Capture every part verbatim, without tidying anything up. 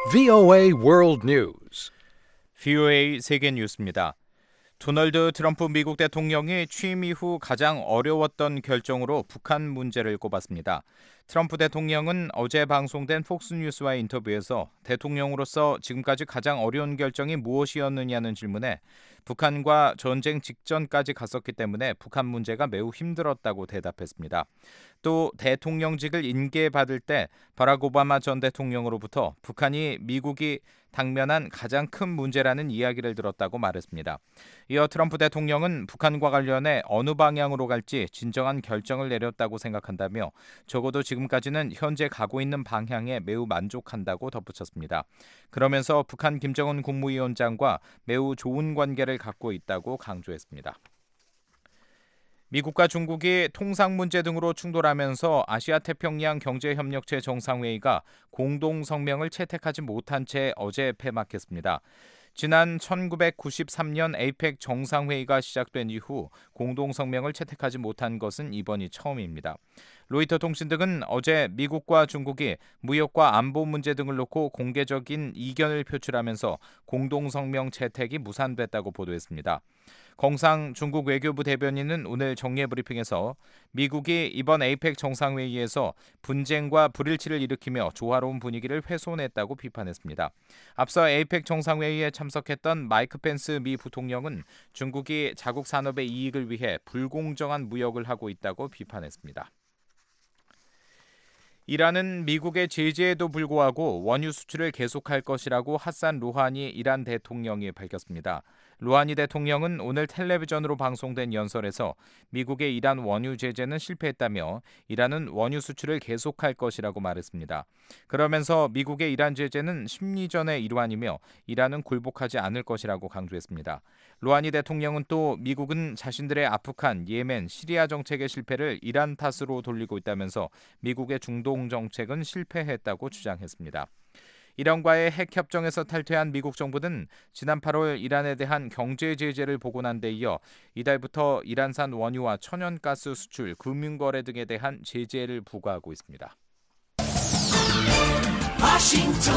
브이오에이 World News. 브이오에이 세계 뉴스입니다. 도널드 트럼프 미국 대통령이 취임 이후 가장 어려웠던 결정으로 북한 문제를 꼽았습니다. 트럼프 대통령은 어제 방송된 폭스뉴스와의 인터뷰에서 대통령으로서 지금까지 가장 어려운 결정이 무엇이었느냐는 질문에 북한과 전쟁 직전까지 갔었기 때문에 북한 문제가 매우 힘들었다고 대답했습니다. 또 대통령직을 인계받을 때 바락 오바마 전 대통령으로부터 북한이 미국이 당면한 가장 큰 문제라는 이야기를 들었다고 말했습니다. 이어 트럼프 대통령은 북한과 관련해 어느 방향으로 갈지 진정한 결정을 내렸다고 생각한다며 적어도 지금까지는 현재 가고 있는 방향에 매우 만족한다고 덧붙였습니다. 그러면서 북한 김정은 국무위원장과 매우 좋은 관계를 갖고 있다고 강조했습니다. 미국과 중국이 통상 문제 등으로 충돌하면서 아시아태평양 경제협력체 정상회의가 공동성명을 채택하지 못한 채 어제 폐막했습니다. 지난 천구백구십삼 년 에이펙 정상회의가 시작된 이후 공동성명을 채택하지 못한 것은 이번이 처음입니다. 로이터 통신 등은 어제 미국과 중국이 무역과 안보 문제 등을 놓고 공개적인 이견을 표출하면서 공동성명 채택이 무산됐다고 보도했습니다. 공상 중국 외교부 대변인은 오늘 정례 브리핑에서 미국이 이번 에이펙 정상회의에서 분쟁과 불일치를 일으키며 조화로운 분위기를 훼손했다고 비판했습니다. 앞서 에이펙 정상회의에 참석했던 마이크 펜스 미 부통령은 중국이 자국 산업의 이익을 위해 불공정한 무역을 하고 있다고 비판했습니다. 이란은 미국의 제재에도 불구하고 원유 수출을 계속할 것이라고 하산 루하니 이란 대통령이 밝혔습니다. 루하니 대통령은 오늘 텔레비전으로 방송된 연설에서 미국의 이란 원유 제재는 실패했다며 이란은 원유 수출을 계속할 것이라고 말했습니다. 그러면서 미국의 이란 제재는 심리전의 일환이며 이란은 굴복하지 않을 것이라고 강조했습니다. 루하니 대통령은 또 미국은 자신들의 아프간, 예멘, 시리아 정책의 실패를 이란 탓으로 돌리고 있다면서 미국의 중동 정책은 실패했다고 주장했습니다. 이란과의 핵협정에서 탈퇴한 미국 정부는 지난 팔월 이란에 대한 경제 제재를 복원한 데 이어 이달부터 이란산 원유와 천연가스 수출, 금융거래 등에 대한 제재를 부과하고 있습니다. 워싱턴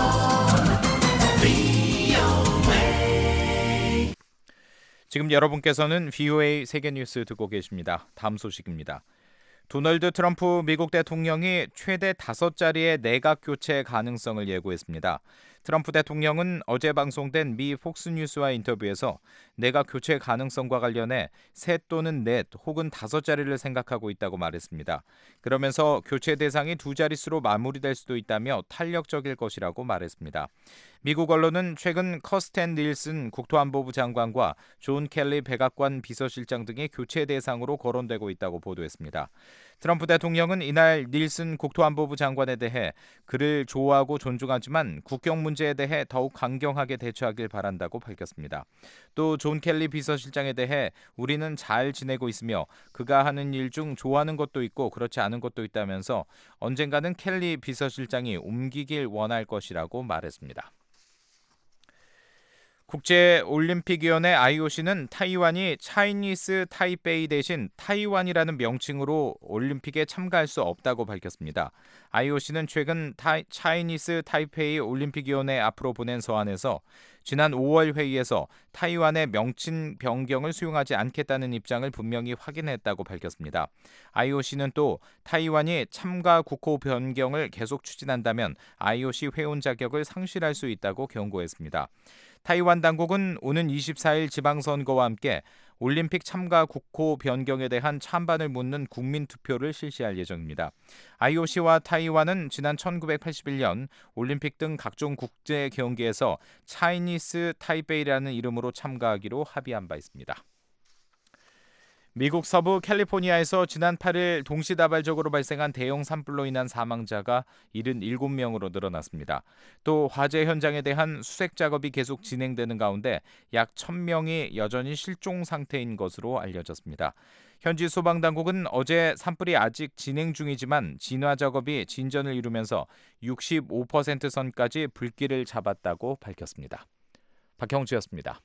브이오에이. 지금 여러분께서는 브이오에이 세계뉴스 듣고 계십니다. 다음 소식입니다. 도널드 트럼프 미국 대통령이 최대 다섯 자리의 내각 교체 가능성을 예고했습니다. 트럼프 대통령은 어제 방송된 미 폭스뉴스와 인터뷰에서 내각 교체 가능성과 관련해 셋 또는 넷 혹은 다섯 자리를 생각하고 있다고 말했습니다. 그러면서 교체 대상이 두 자릿수로 마무리될 수도 있다며 탄력적일 것이라고 말했습니다. 미국 언론은 최근 커스텐 닐슨 국토안보부 장관과 존 켈리 백악관 비서실장 등이 교체 대상으로 거론되고 있다고 보도했습니다. 트럼프 대통령은 이날 닐슨 국토안보부 장관에 대해 그를 좋아하고 존중하지만 국경 문제에 대해 더욱 강경하게 대처하길 바란다고 밝혔습니다. 또 존 켈리 비서실장에 대해 우리는 잘 지내고 있으며 그가 하는 일 중 좋아하는 것도 있고 그렇지 않은 것도 있다면서 언젠가는 켈리 비서실장이 옮기길 원할 것이라고 말했습니다. 국제올림픽위원회 아이오씨는 타이완이 차이니스 타이페이 대신 타이완이라는 명칭으로 올림픽에 참가할 수 없다고 밝혔습니다. 아이오씨는 최근 타이, 차이니스 타이페이 올림픽위원회 앞으로 보낸 서한에서 지난 오월 회의에서 타이완의 명칭 변경을 수용하지 않겠다는 입장을 분명히 확인했다고 밝혔습니다. 아이오씨는 또 타이완이 참가 국호 변경을 계속 추진한다면 아이오씨 회원 자격을 상실할 수 있다고 경고했습니다. 타이완 당국은 오는 이십사 일 지방선거와 함께 올림픽 참가 국호 변경에 대한 찬반을 묻는 국민투표를 실시할 예정입니다. 아이오씨와 타이완은 지난 천구백팔십일 년 올림픽 등 각종 국제 경기에서 차이니스 타이베이라는 이름으로 참가하기로 합의한 바 있습니다. 미국 서부 캘리포니아에서 지난 팔 일 동시다발적으로 발생한 대형 산불로 인한 사망자가 칠십칠 명으로 늘어났습니다. 또 화재 현장에 대한 수색 작업이 계속 진행되는 가운데 약 천 명이 여전히 실종 상태인 것으로 알려졌습니다. 현지 소방당국은 어제 산불이 아직 진행 중이지만 진화 작업이 진전을 이루면서 육십오 퍼센트 선까지 불길을 잡았다고 밝혔습니다. 박형주였습니다.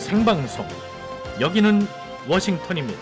생방송. 여기는 워싱턴입니다.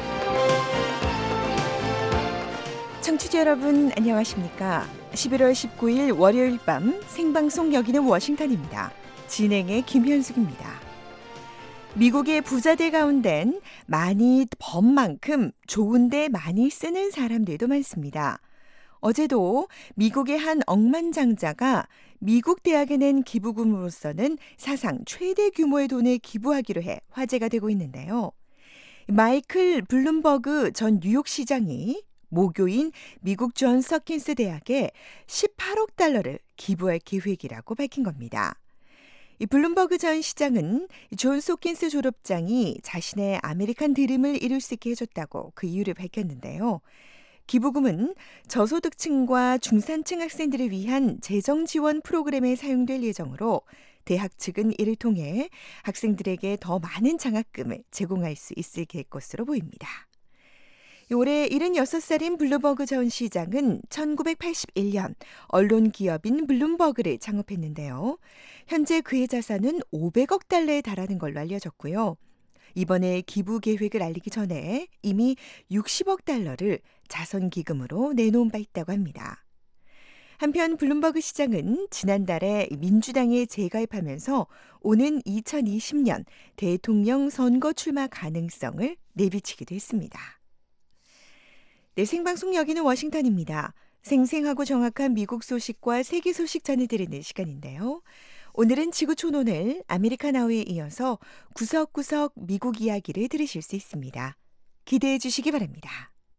청취자 여러분 안녕하십니까? 십일월 십구일 월요일 밤 생방송 여기는 워싱턴입니다. 진행의 김현숙입니다. 미국의 부자들 가운데는 많이 번 만큼 좋은데 많이 쓰는 사람들도 많습니다. 어제도 미국의 한 억만장자가 미국 대학에 낸 기부금으로서는 사상 최대 규모의 돈을 기부하기로 해 화제가 되고 있는데요. 마이클 블룸버그 전 뉴욕시장이 모교인 미국 존스 홉킨스 대학에 십팔억 달러를 기부할 계획이라고 밝힌 겁니다. 이 블룸버그 전 시장은 존스 홉킨스 졸업장이 자신의 아메리칸 드림을 이룰 수 있게 해줬다고 그 이유를 밝혔는데요. 기부금은 저소득층과 중산층 학생들을 위한 재정 지원 프로그램에 사용될 예정으로 대학 측은 이를 통해 학생들에게 더 많은 장학금을 제공할 수 있을 것으로 보입니다. 올해 일흔여섯 살인 블룸버그 전 시장은 천구백팔십일년 언론 기업인 블룸버그를 창업했는데요. 현재 그의 자산은 오백억 달러에 달하는 걸로 알려졌고요. 이번에 기부 계획을 알리기 전에 이미 육십억 달러를 자선기금으로 내놓은 바 있다고 합니다. 한편 블룸버그 시장은 지난달에 민주당에 재가입하면서 오는 이천이십년 대통령 선거 출마 가능성을 내비치기도 했습니다. 네, 생방송 여기는 워싱턴입니다. 생생하고 정확한 미국 소식과 세계 소식 전해드리는 시간인데요. 오늘은 지구촌오늘 아메리카 나우에 이어서 구석구석 미국 이야기를 들으실 수 있습니다. 기대해 주시기 바랍니다.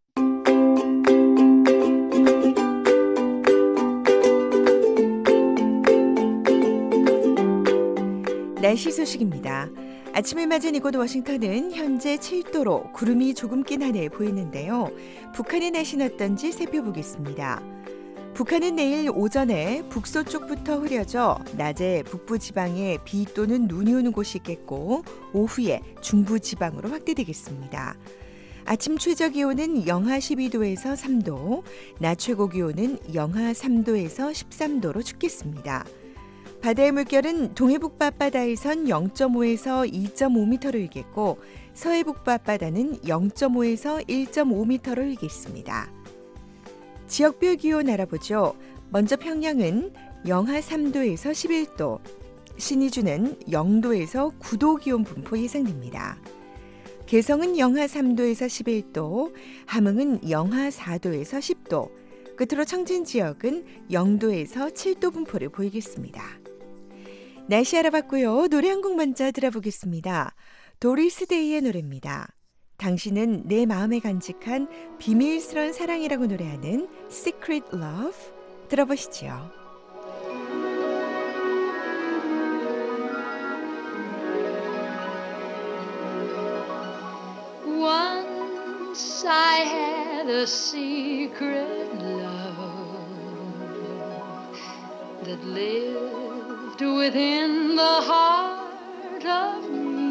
날씨 소식입니다. 아침을 맞은 이곳 워싱턴은 현재 칠도로 구름이 조금 낀 하늘 보이는데요. 북한의 날씨는 어떤지 살펴보겠습니다. 북한은 내일 오전에 북서쪽부터 흐려져 낮에 북부지방에 비 또는 눈이 오는 곳이 있겠고 오후에 중부지방으로 확대되겠습니다. 아침 최저기온은 영하 십이도에서 삼도, 낮 최고기온은 영하 삼도에서 십삼도로 춥겠습니다. 바다의 물결은 동해북부 앞바다에선 영점오에서 이점오 미터로 일겠고 서해북부 앞바다는 영점오에서 일점오 미터로 일겠습니다. 지역별 기온 알아보죠. 먼저 평양은 영하 삼도에서 십일도, 신의주는 영도에서 구도 기온 분포 예상됩니다. 개성은 영하 삼도에서 십일도, 함흥은 영하 사도에서 십도, 끝으로 청진 지역은 영도에서 칠도 분포를 보이겠습니다. 날씨 알아봤고요. 노래 한 곡 먼저 들어보겠습니다. 도리스 데이의 노래입니다. 당신은 내 마음에 간직한 비밀스러운 사랑이라고 노래하는 Secret Love 들어보시죠. Once I had a secret love that lived within the heart of me.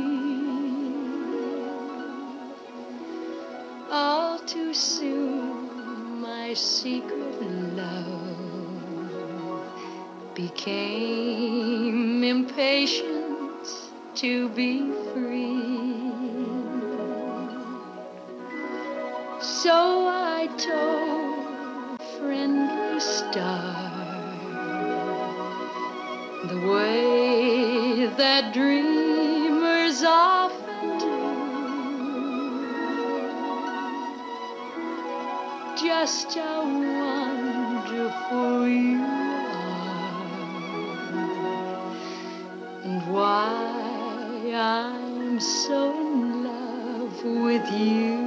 All too soon my secret love became impatient to be free. So I told friendly star the way that dreamers often do. Just how wonderful you are, and why I'm so in love with you.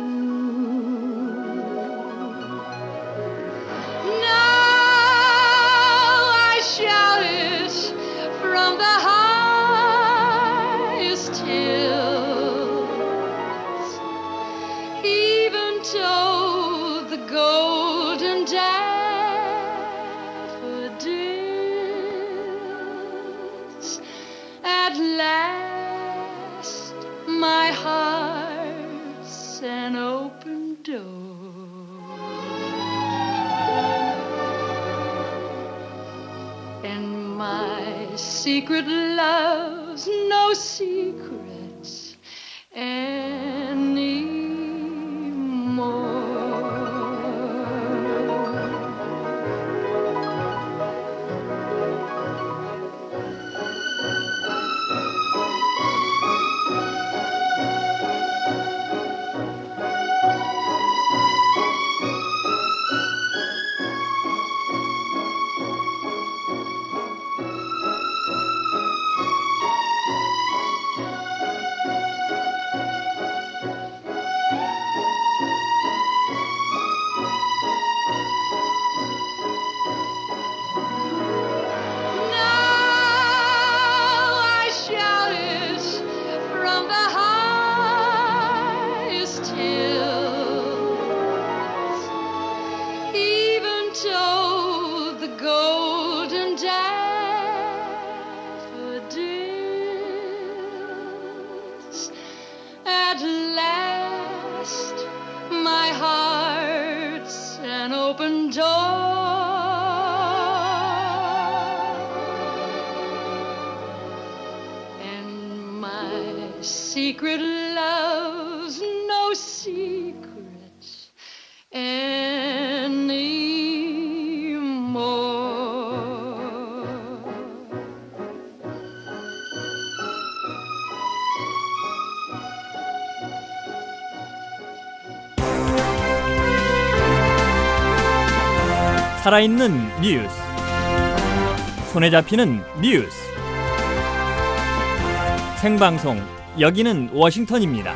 At last, my heart's an open door, and my secret love's no secret Secret love's no secret anymore. 살아있는 뉴스, 손에 잡히는 뉴스, 생방송 여기는 워싱턴입니다.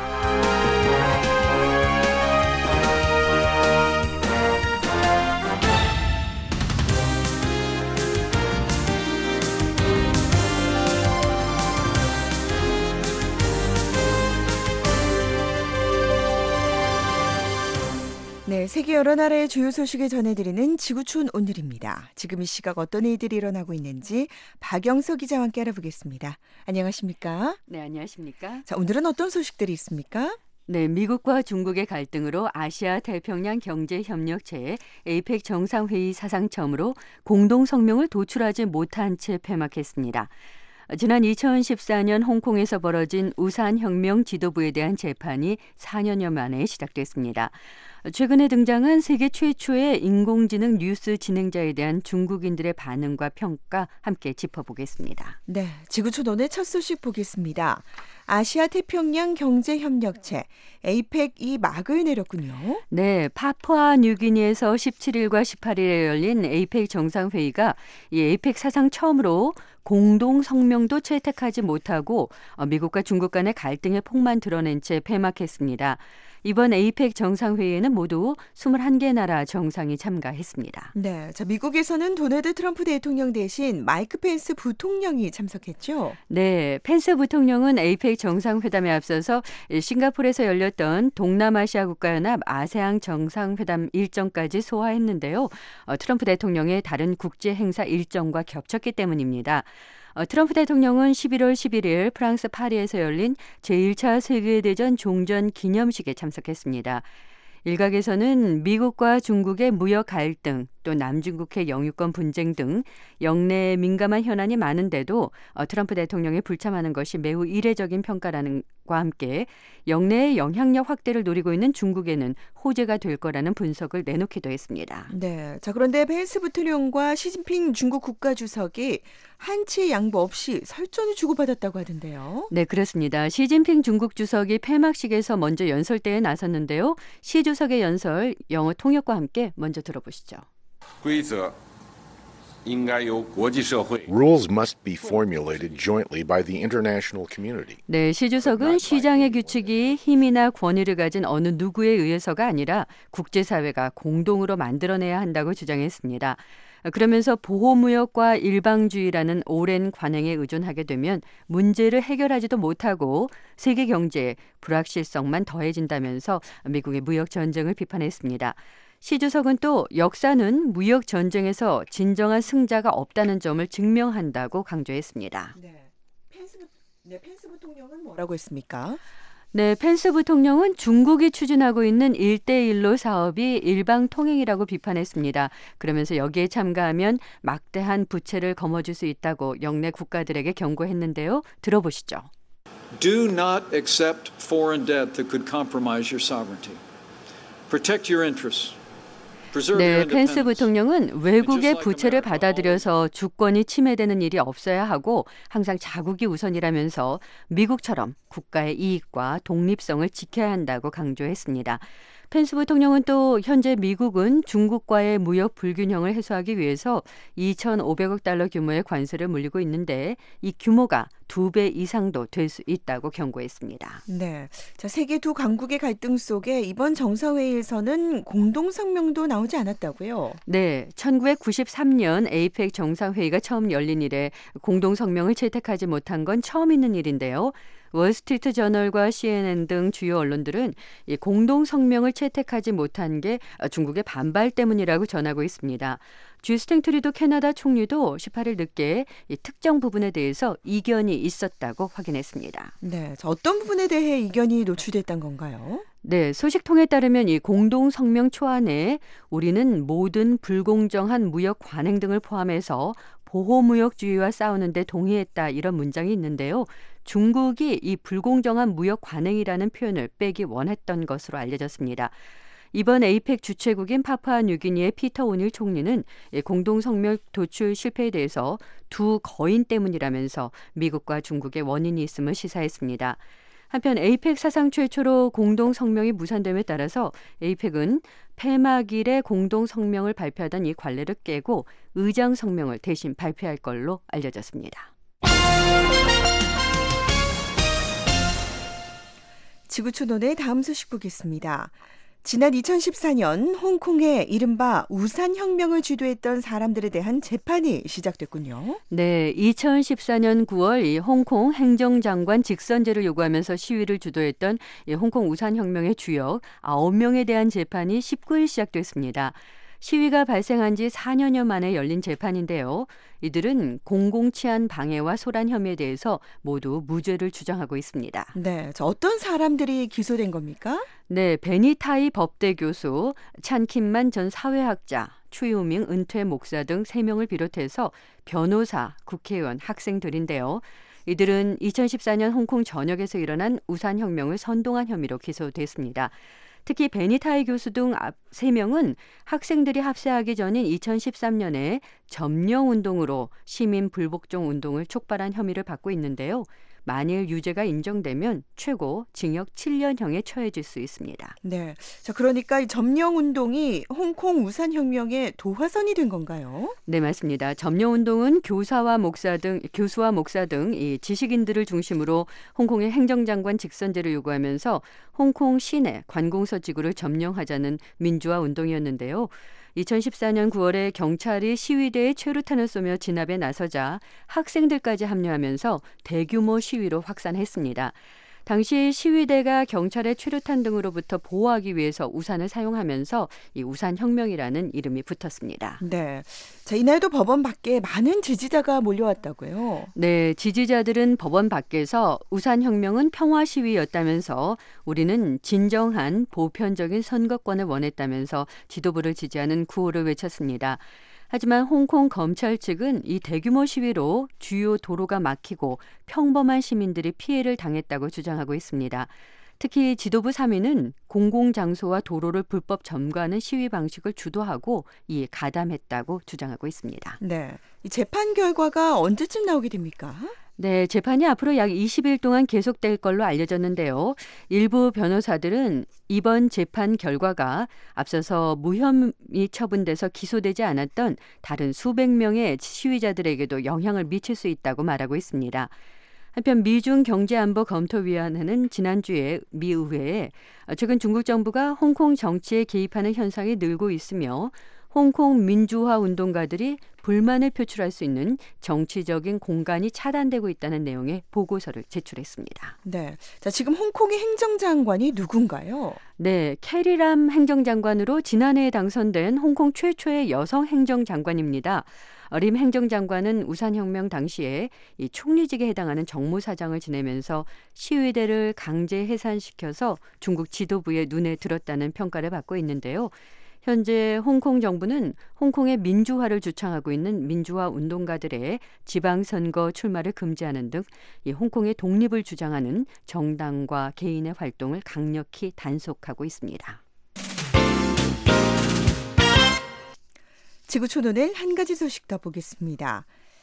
네, 세계 여러 나라의 주요 소식을 전해드리는 지구촌 오늘입니다. 지금 이 시각 어떤 일들이 일어나고 있는지 박영서 기자와 함께 알아보겠습니다. 안녕하십니까? 네, 안녕하십니까? 자, 오늘은 어떤 소식들이 있습니까? 네, 미국과 중국의 갈등으로 아시아 태평양 경제협력체 에이펙 정상회의 사상 처음으로 공동 성명을 도출하지 못한 채 폐막했습니다. 지난 이천십사 년 홍콩에서 벌어진 우산혁명 지도부에 대한 재판이 사 년여 만에 시작됐습니다. 최근에 등장한 세계 최초의 인공지능 뉴스 진행자에 대한 중국인들의 반응과 평가 함께 짚어보겠습니다. 네, 지구촌 오늘 첫 소식 보겠습니다. 아시아 태평양 경제협력체 에이펙이 막을 내렸군요. 네, 파푸아 뉴기니에서 십칠 일과 십팔 일에 열린 에이펙 정상회의가 이 에이펙 사상 처음으로 공동 성명도 채택하지 못하고 미국과 중국 간의 갈등의 폭만 드러낸 채 폐막했습니다. 이번 에이펙 정상회의에는 모두 이십일 개 나라 정상이 참가했습니다. 네, 자, 미국에서는 도널드 트럼프 대통령 대신 마이크 펜스 부통령이 참석했죠? 네, 펜스 부통령은 에이펙 정상회담에 앞서서 싱가포르에서 열렸던 동남아시아 국가연합 아세안 정상회담 일정까지 소화했는데요. 어, 트럼프 대통령의 다른 국제 행사 일정과 겹쳤기 때문입니다. 어, 트럼프 대통령은 십일월 십일일 프랑스 파리에서 열린 제일 차 세계대전 종전 기념식에 참석했습니다. 일각에서는 미국과 중국의 무역 갈등, 또 남중국해 영유권 분쟁 등 영내에 민감한 현안이 많은데도 어, 트럼프 대통령이 불참하는 것이 매우 이례적인 평가라는 과 함께 영내의 영향력 확대를 노리고 있는 중국에는 호재가 될 거라는 분석을 내놓기도 했습니다. 네, 자, 그런데 펜스 부통령과 시진핑 중국 국가주석이 한치의 양보 없이 설전을 주고받았다고 하던데요. 네, 그렇습니다. 시진핑 중국 주석이 폐막식에서 먼저 연설대에 나섰는데요. 시 주석의 연설 영어 통역과 함께 먼저 들어보시죠. 规则 应该由国际社会 Rules must be formulated jointly by the international community. 네, 시 주석은 시장의 규칙이 힘이나 권위를 가진 어느 누구에 의해서가 아니라 국제사회가 공동으로 만들어내야 한다고 주장했습니다. 그러면서 보호무역과 일방주의라는 오랜 관행에 의존하게 되면 문제를 해결하지도 못하고 세계 경제에 불확실성만 더해진다면서 미국의 무역 전쟁을 비판했습니다. 시 주석은 또 역사는 무역 전쟁에서 진정한 승자가 없다는 점을 증명한다고 강조했습니다. 네, 펜스, 네, 펜스 부통령은 뭐라고 했습니까? 네, 펜스 부통령은 중국이 추진하고 있는 일대일로 사업이 일방통행이라고 비판했습니다. 그러면서 여기에 참가하면 막대한 부채를 거머쥘 수 있다고 영내 국가들에게 경고했는데요. 들어보시죠. Do not accept foreign debt that could compromise your sovereignty. Protect your interests. 네, 펜스 부통령은 외국의 부채를 받아들여서 주권이 침해되는 일이 없어야 하고 항상 자국이 우선이라면서 미국처럼 국가의 이익과 독립성을 지켜야 한다고 강조했습니다. 펜스 부통령은 또 현재 미국은 중국과의 무역 불균형을 해소하기 위해서 이천오백억 달러 규모의 관세를 물리고 있는데 이 규모가 두 배 이상도 될 수 있다고 경고했습니다. 네, 자 세계 두 강국의 갈등 속에 이번 정상회의에서는 공동 성명도 나오지 않았다고요? 네, 천구백구십삼 년 에이펙 정상회의가 처음 열린 이래 공동 성명을 채택하지 못한 건 처음 있는 일인데요. 월스트리트 저널과 씨엔엔 등 주요 언론들은 이 공동 성명을 채택하지 못한 게 중국의 반발 때문이라고 전하고 있습니다. 주스틴 트루도 캐나다 총리도 십팔 일 늦게 이 특정 부분에 대해서 이견이 있었다고 확인했습니다. 네, 어떤 부분에 대해 이견이 노출됐던 건가요? 네, 소식통에 따르면 이 공동 성명 초안에 우리는 모든 불공정한 무역 관행 등을 포함해서 보호무역주의와 싸우는 데 동의했다 이런 문장이 있는데요. 중국이 이 불공정한 무역 관행이라는 표현을 빼기 원했던 것으로 알려졌습니다. 이번 에이펙 주최국인 파푸아뉴기니의 피터 오닐 총리는 공동성명 도출 실패에 대해서 두 거인 때문이라면서 미국과 중국의 원인이 있음을 시사했습니다. 한편 에이펙 사상 최초로 공동성명이 무산됨에 따라서 에이펙은 폐막일에 공동성명을 발표하던 이 관례를 깨고 의장성명을 대신 발표할 걸로 알려졌습니다. 지구촌온의 다음 소식 보겠습니다. 지난 이천십사 년 홍콩의 이른바 우산혁명을 주도했던 사람들에 대한 재판이 시작됐군요. 네, 이천십사 년 구월 이 홍콩 행정장관 직선제를 요구하면서 시위를 주도했던 이 홍콩 우산혁명의 주역 아홉 명에 대한 재판이 십구 일 시작됐습니다. 시위가 발생한 지 사 년여 만에 열린 재판인데요. 이들은 공공치안 방해와 소란 혐의에 대해서 모두 무죄를 주장하고 있습니다. 네, 저 어떤 사람들이 기소된 겁니까? 네, 베니타이 법대 교수, 찬킴만 전 사회학자, 추유밍 은퇴 목사 등 세 명을 비롯해서 변호사, 국회의원, 학생들인데요. 이들은 이천십사 년 홍콩 전역에서 일어난 우산혁명을 선동한 혐의로 기소됐습니다. 특히 베니타이 교수 등 세 명은 학생들이 합세하기 전인 이천십삼 년에 점령운동으로 시민 불복종 운동을 촉발한 혐의를 받고 있는데요. 만일 유죄가 인정되면 최고 징역 칠 년형에 처해질 수 있습니다. 네, 자 그러니까 이 점령운동이 홍콩 우산혁명의 도화선이 된 건가요? 네, 맞습니다. 점령운동은 교사와 목사 등 교수와 목사 등 이 지식인들을 중심으로 홍콩의 행정장관 직선제를 요구하면서 홍콩 시내 관공서 지구를 점령하자는 민주화 운동이었는데요. 이천십사 년 구월에 경찰이 시위대에 최루탄을 쏘며 진압에 나서자 학생들까지 합류하면서 대규모 시위로 확산했습니다. 당시 시위대가 경찰의 최루탄 등으로부터 보호하기 위해서 우산을 사용하면서 이 우산혁명이라는 이름이 붙었습니다. 네, 자, 이날도 법원 밖에 많은 지지자가 몰려왔다고요? 네, 지지자들은 법원 밖에서 우산혁명은 평화 시위였다면서 우리는 진정한 보편적인 선거권을 원했다면서 지도부를 지지하는 구호를 외쳤습니다. 하지만 홍콩 검찰 측은 이 대규모 시위로 주요 도로가 막히고 평범한 시민들이 피해를 당했다고 주장하고 있습니다. 특히 지도부 삼 위는 공공장소와 도로를 불법 점거하는 시위 방식을 주도하고 이에 가담했다고 주장하고 있습니다. 네, 이 재판 결과가 언제쯤 나오게 됩니까? 네, 재판이 앞으로 약 이십 일 동안 계속될 걸로 알려졌는데요. 일부 변호사들은 이번 재판 결과가 앞서서 무혐의 처분돼서 기소되지 않았던 다른 수백 명의 시위자들에게도 영향을 미칠 수 있다고 말하고 있습니다. 한편 미중 경제안보검토위원회는 지난주에 미 의회에 최근 중국 정부가 홍콩 정치에 개입하는 현상이 늘고 있으며 홍콩 민주화 운동가들이 불만을 표출할 수 있는 정치적인 공간이 차단되고 있다는 내용의 보고서를 제출했습니다. 네, 자 지금 홍콩의 행정장관이 누군가요? 네, 캐리람 행정장관으로 지난해에 당선된 홍콩 최초의 여성 행정장관입니다. 림 행정장관은 우산혁명 당시에 이 총리직에 해당하는 정무사장을 지내면서 시위대를 강제 해산시켜서 중국 지도부의 눈에 들었다는 평가를 받고 있는데요. 현재 홍콩 정부는 홍콩의 민주화를 주창하고 있는 민주화 운동가들의 지방선거 출마를 금지하는 등 이 홍콩의 독립을 주장하는 정당과 개인의 활동을 강력히 단속하고 있습니다. 지구촌오늘 한 가지 소식 더 보겠습니다.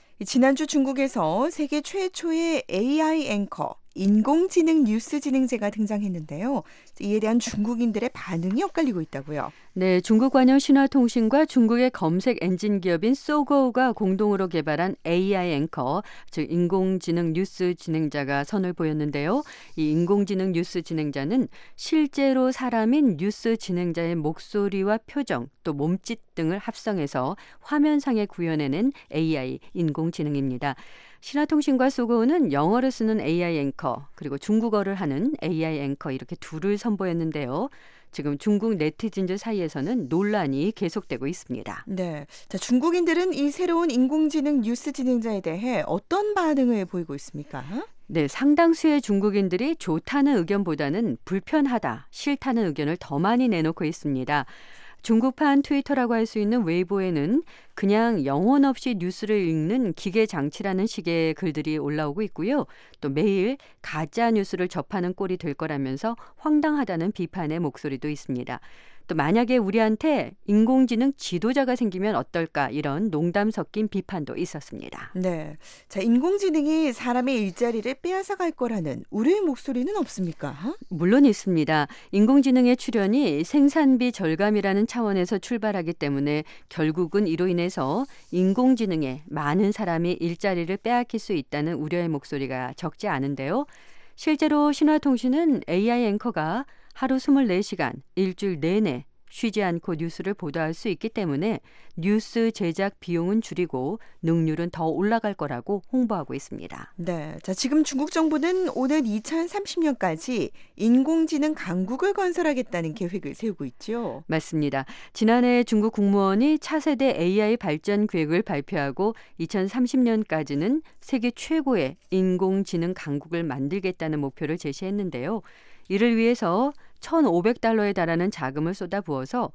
지난주 중국에서 세계 최초의 에이아이 앵커, 인공지능 뉴스 진행자가 등장했는데요. 이에 대한 중국인들의 반응이 엇갈리고 있다고요. 네, 중국 관영 신화통신과 중국의 검색 엔진 기업인 소고우가 공동으로 개발한 에이아이 앵커, 즉 인공지능 뉴스 진행자가 선을 보였는데요. 이 인공지능 뉴스 진행자는 실제로 사람인 뉴스 진행자의 목소리와 표정, 또 몸짓 등을 합성해서 화면상에 구현해낸 에이아이 인공지능입니다. 신화통신과 소고우는 영어를 쓰는 에이아이 앵커, 그리고 중국어를 하는 에이아이 앵커 이렇게 둘을 선보였는데요. 지금 중국 네티즌들 사이에서는 논란이 계속되고 있습니다. 네, 자, 중국인들은 이 새로운 인공지능 뉴스 진행자에 대해 어떤 반응을 보이고 있습니까? 네, 상당수의 중국인들이 좋다는 의견보다는 불편하다, 싫다는 의견을 더 많이 내놓고 있습니다. 중국판 트위터라고 할 수 있는 웨이보에는 그냥 영혼 없이 뉴스를 읽는 기계 장치라는 식의 글들이 올라오고 있고요. 또 매일 가짜 뉴스를 접하는 꼴이 될 거라면서 황당하다는 비판의 목소리도 있습니다. 또 만약에 우리한테 인공지능 지도자가 생기면 어떨까 이런 농담 섞인 비판도 있었습니다. 네, 자, 인공지능이 사람의 일자리를 빼앗아 갈 거라는 우려의 목소리는 없습니까? 물론 있습니다. 인공지능의 출현이 생산비 절감이라는 차원에서 출발하기 때문에 결국은 이로 인해서 인공지능에 많은 사람이 일자리를 빼앗길 수 있다는 우려의 목소리가 적지 않은데요. 실제로 신화통신은 에이아이 앵커가 하루 이십사 시간, 일주일 내내 쉬지 않고 뉴스를 보도할 수 있기 때문에 뉴스 제작 비용은 줄이고 능률은 더 올라갈 거라고 홍보하고 있습니다. 네, 자, 지금 중국 정부는 오는 이천삼십 년까지 인공지능 강국을 건설하겠다는 계획을 세우고 있죠. 맞습니다. 지난해 중국 국무원이 차세대 에이아이 발전 계획을 발표하고 이천삼십 년까지는 세계 최고의 인공지능 강국을 만들겠다는 목표를 제시했는데요. 이를 위해서 천오백 달러에 달하는 자금을 쏟아부어서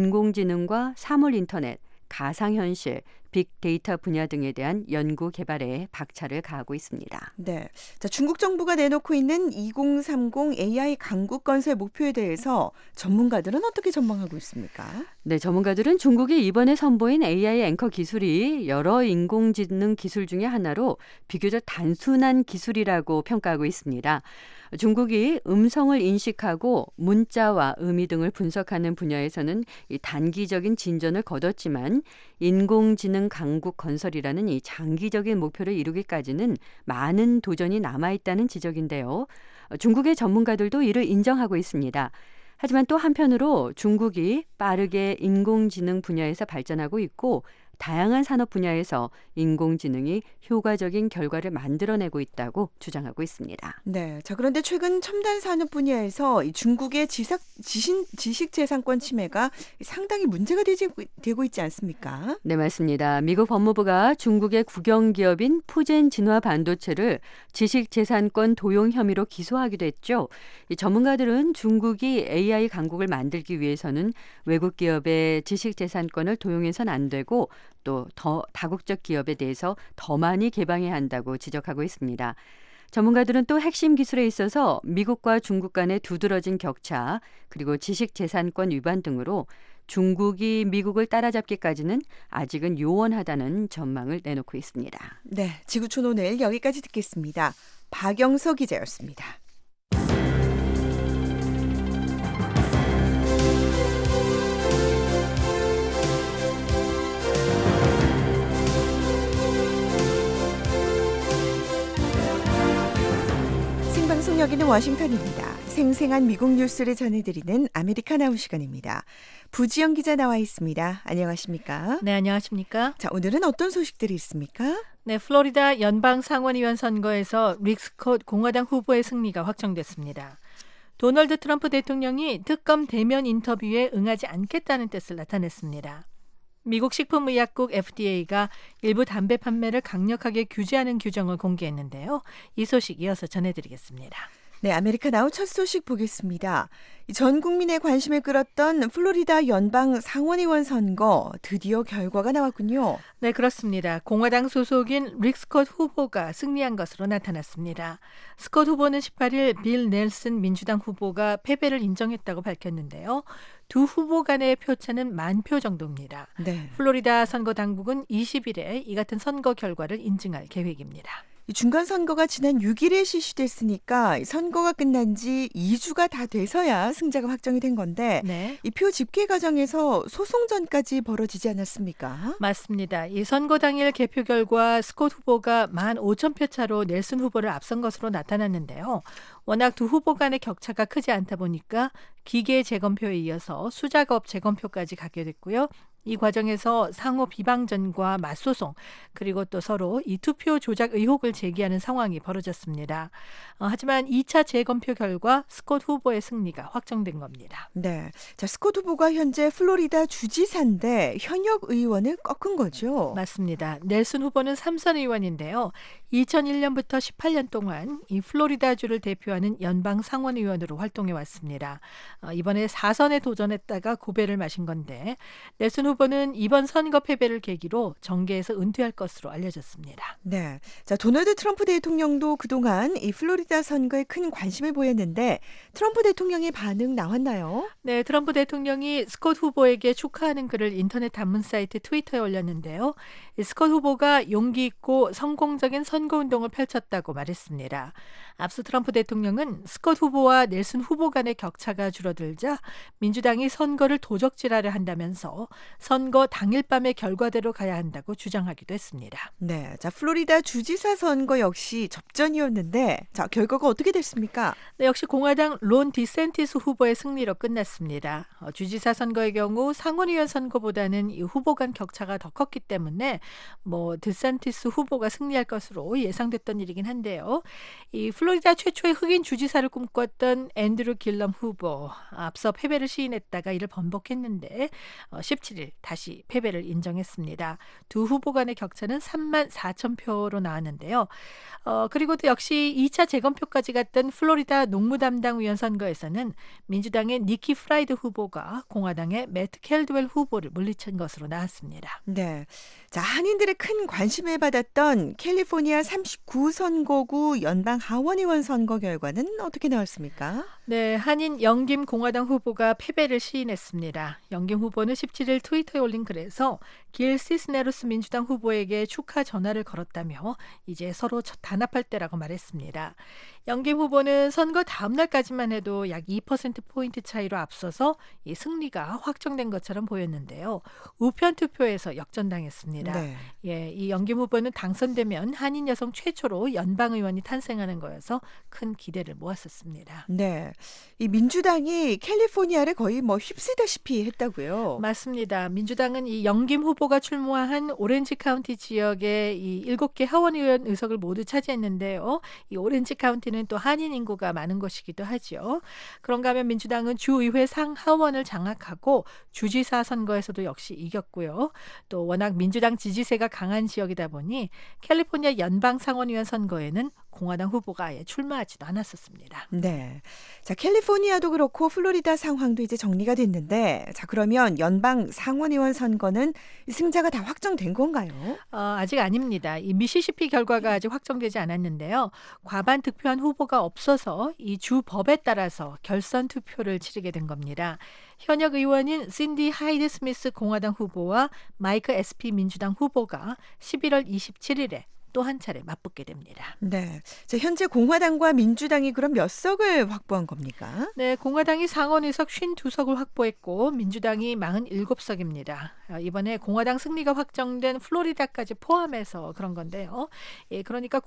인공지능과 사물 인터넷, 가상현실, 빅데이터 분야 등에 대한 연구 개발에 박차를 가하고 있습니다. 네, 자, 중국 정부가 내놓고 있는 이천삼십 에이아이 강국 건설 목표에 대해서 전문가들은 어떻게 전망하고 있습니까? 네, 전문가들은 중국이 이번에 선보인 에이아이 앵커 기술이 여러 인공지능 기술 중에 하나로 비교적 단순한 기술이라고 평가하고 있습니다. 중국이 음성을 인식하고 문자와 의미 등을 분석하는 분야에서는 이 단기적인 진전을 거뒀지만 인공지능 강국 건설이라는 이 장기적인 목표를 이루기까지는 많은 도전이 남아있다는 지적인데요. 중국의 전문가들도 이를 인정하고 있습니다. 하지만 또 한편으로 중국이 빠르게 인공지능 분야에서 발전하고 있고 다양한 산업 분야에서 인공지능이 효과적인 결과를 만들어내고 있다고 주장하고 있습니다. 네, 자, 그런데 최근 첨단 산업 분야에서 이 중국의 지삭, 지신, 지식재산권 침해가 상당히 문제가 되지, 되고 있지 않습니까? 네, 맞습니다. 미국 법무부가 중국의 국영기업인 푸젠 진화 반도체를 지식재산권 도용 혐의로 기소하기도 했죠. 이 전문가들은 중국이 에이아이 강국을 만들기 위해서는 외국 기업의 지식재산권을 도용해서는 안 되고 또 더 다국적 기업에 대해서 더 많이 개방해야 한다고 지적하고 있습니다. 전문가들은 또 핵심 기술에 있어서 미국과 중국 간의 두드러진 격차, 그리고 지식재산권 위반 등으로 중국이 미국을 따라잡기까지는 아직은 요원하다는 전망을 내놓고 있습니다. 네, 지구촌 오늘 여기까지 듣겠습니다. 박영서 기자였습니다. 생방송 여기는 워싱턴입니다. 생생한 미국 뉴스를 전해드리는 아메리카나우 시간입니다. 부지영 기자 나와 있습니다. 안녕하십니까? 네, 안녕하십니까? 자, 오늘은 어떤 소식들이 있습니까? 네, 플로리다 연방 상원의원 선거에서 릭 스콧 공화당 후보의 승리가 확정됐습니다. 도널드 트럼프 대통령이 특검 대면 인터뷰에 응하지 않겠다는 뜻을 나타냈습니다. 미국 식품의약국 에프디에이가 일부 담배 판매를 강력하게 규제하는 규정을 공개했는데요. 이 소식 이어서 전해드리겠습니다. 네, 아메리카 나우 첫 소식 보겠습니다. 전 국민의 관심을 끌었던 플로리다 연방 상원의원 선거 드디어 결과가 나왔군요. 네, 그렇습니다. 공화당 소속인 릭 스콧 후보가 승리한 것으로 나타났습니다. 스콧 후보는 십팔 일 빌 넬슨 민주당 후보가 패배를 인정했다고 밝혔는데요. 두 후보 간의 표차는 만 표 정도입니다. 네. 플로리다 선거 당국은 이십 일에 이 같은 선거 결과를 인증할 계획입니다. 중간 선거가 지난 육 일에 실시됐으니까 선거가 끝난 지 이 주가 다 돼서야 승자가 확정이 된 건데 네. 이 표 집계 과정에서 소송전까지 벌어지지 않았습니까? 맞습니다. 이 선거 당일 개표 결과 스콧 후보가 만 오천 표 차로 넬슨 후보를 앞선 것으로 나타났는데요. 워낙 두 후보 간의 격차가 크지 않다 보니까 기계 재검표에 이어서 수작업 재검표까지 가게 됐고요. 이 과정에서 상호 비방전과 맞소송 그리고 또 서로 이 투표 조작 의혹을 제기하는 상황이 벌어졌습니다. 어, 하지만 이 차 재검표 결과 스콧 후보의 승리가 확정된 겁니다. 네, 자 스콧 후보가 현재 플로리다 주지사인데 현역 의원을 꺾은 거죠? 맞습니다. 넬슨 후보는 삼선 의원인데요. 이천일 년부터 십팔 년 동안 이 플로리다주를 대표하는 연방 상원 의원으로 활동해 왔습니다. 어, 이번에 사 선에 도전했다가 고배를 마신 건데 넬슨 후보는 이번 선거 패배를 계기로 정계에서 은퇴할 것으로 알려졌습니다. 네, 자 도널드 트럼프 대통령도 그동안 이 플로리다 선거에 큰 관심을 보였는데 트럼프 대통령의 반응 나왔나요? 네, 트럼프 대통령이 스콧 후보에게 축하하는 글을 인터넷 단문 사이트 트위터에 올렸는데요. 이 스콧 후보가 용기 있고 성공적인 선거운동을 펼쳤다고 말했습니다. 앞서 트럼프 대통령은 스콧 후보와 넬슨 후보 간의 격차가 줄어들자 민주당이 선거를 도적질하려 한다면서 선거 당일 밤의 결과대로 가야 한다고 주장하기도 했습니다. 네, 자 플로리다 주지사 선거 역시 접전이었는데 자 결과가 어떻게 됐습니까? 네, 역시 공화당 론 디센티스 후보의 승리로 끝났습니다. 어, 주지사 선거의 경우 상원의원 선거보다는 이 후보 간 격차가 더 컸기 때문에 뭐 디센티스 후보가 승리할 것으로 예상됐던 일이긴 한데요. 이 플로리다 최초의 흑인 주지사를 꿈꿨던 앤드루 길럼 후보 앞서 패배를 시인했다가 이를 번복했는데 어, 십칠 일 다시 패배를 인정했습니다. 두 후보 간의 격차는 삼만 사천 표로 나왔는데요. 어, 그리고 또 역시 이 차 재검표까지 갔던 플로리다 농무 담당 위원 선거에서는 민주당의 니키 프라이드 후보가 공화당의 매트 켈드웰 후보를 물리친 것으로 나왔습니다. 네, 자 한인들의 큰 관심을 받았던 캘리포니아 삼십구 선거구 연방 하원의원 선거 결과는 어떻게 나왔습니까? 네, 한인 영김 공화당 후보가 패배를 시인했습니다. 영김 후보는 십칠 일 트위터에 올린 글에서 길 시스네로스 민주당 후보에게 축하 전화를 걸었다며 이제 서로 단합할 때라고 말했습니다. 영김 후보는 선거 다음 날까지만 해도 약 이 퍼센트 포인트 차이로 앞서서 이 승리가 확정된 것처럼 보였는데요. 우편 투표에서 역전당했습니다. 네. 예, 이 영김 후보는 당선되면 한인 여성 최초로 연방 의원이 탄생하는 거여서 큰 기대를 모았었습니다. 네, 이 민주당이 캘리포니아를 거의 뭐 휩쓸다시피 했다고요? 맞습니다. 민주당은 이 영김 후보가 출마한 오렌지 카운티 지역의 이 일곱 개 하원의원 의석을 모두 차지했는데요. 이 오렌지 카운티는 또 한인 인구가 많은 곳이기도 하죠. 그런가 하면 민주당은 주의회 상하원을 장악하고 주지사 선거에서도 역시 이겼고요. 또 워낙 민주당 지지세가 강한 지역이다 보니 캘리포니아 연방 상원의원 선거에는 공화당 후보가 아예 출마하지도 않았었습니다. 네, 자 캘리포니아도 그렇고 플로리다 상황도 이제 정리가 됐는데 자 그러면 연방 상원의원 선거는 승자가 다 확정된 건가요? 어, 아직 아닙니다. 이 미시시피 결과가 아직 확정되지 않았는데요. 과반 득표한 후보가 없어서 이 주 법에 따라서 결선 투표를 치르게 된 겁니다. 현역 의원인 신디 하이드 스미스 공화당 후보와 마이크 에스피 민주당 후보가 십일월 이십칠일에 또 한 차례 맞붙게 됩니다. 네, 자, 현재 공화당과 민주당이 그럼 몇 석을 확보한 겁니까? 네, 공화당이 상원 의석 오십이 석을 확보했고 민주당이 사십칠 석입니다. 이번에 공화당 승리가 확정된 플로리다까지 포함해서 그런 건데요. 예, 그러니까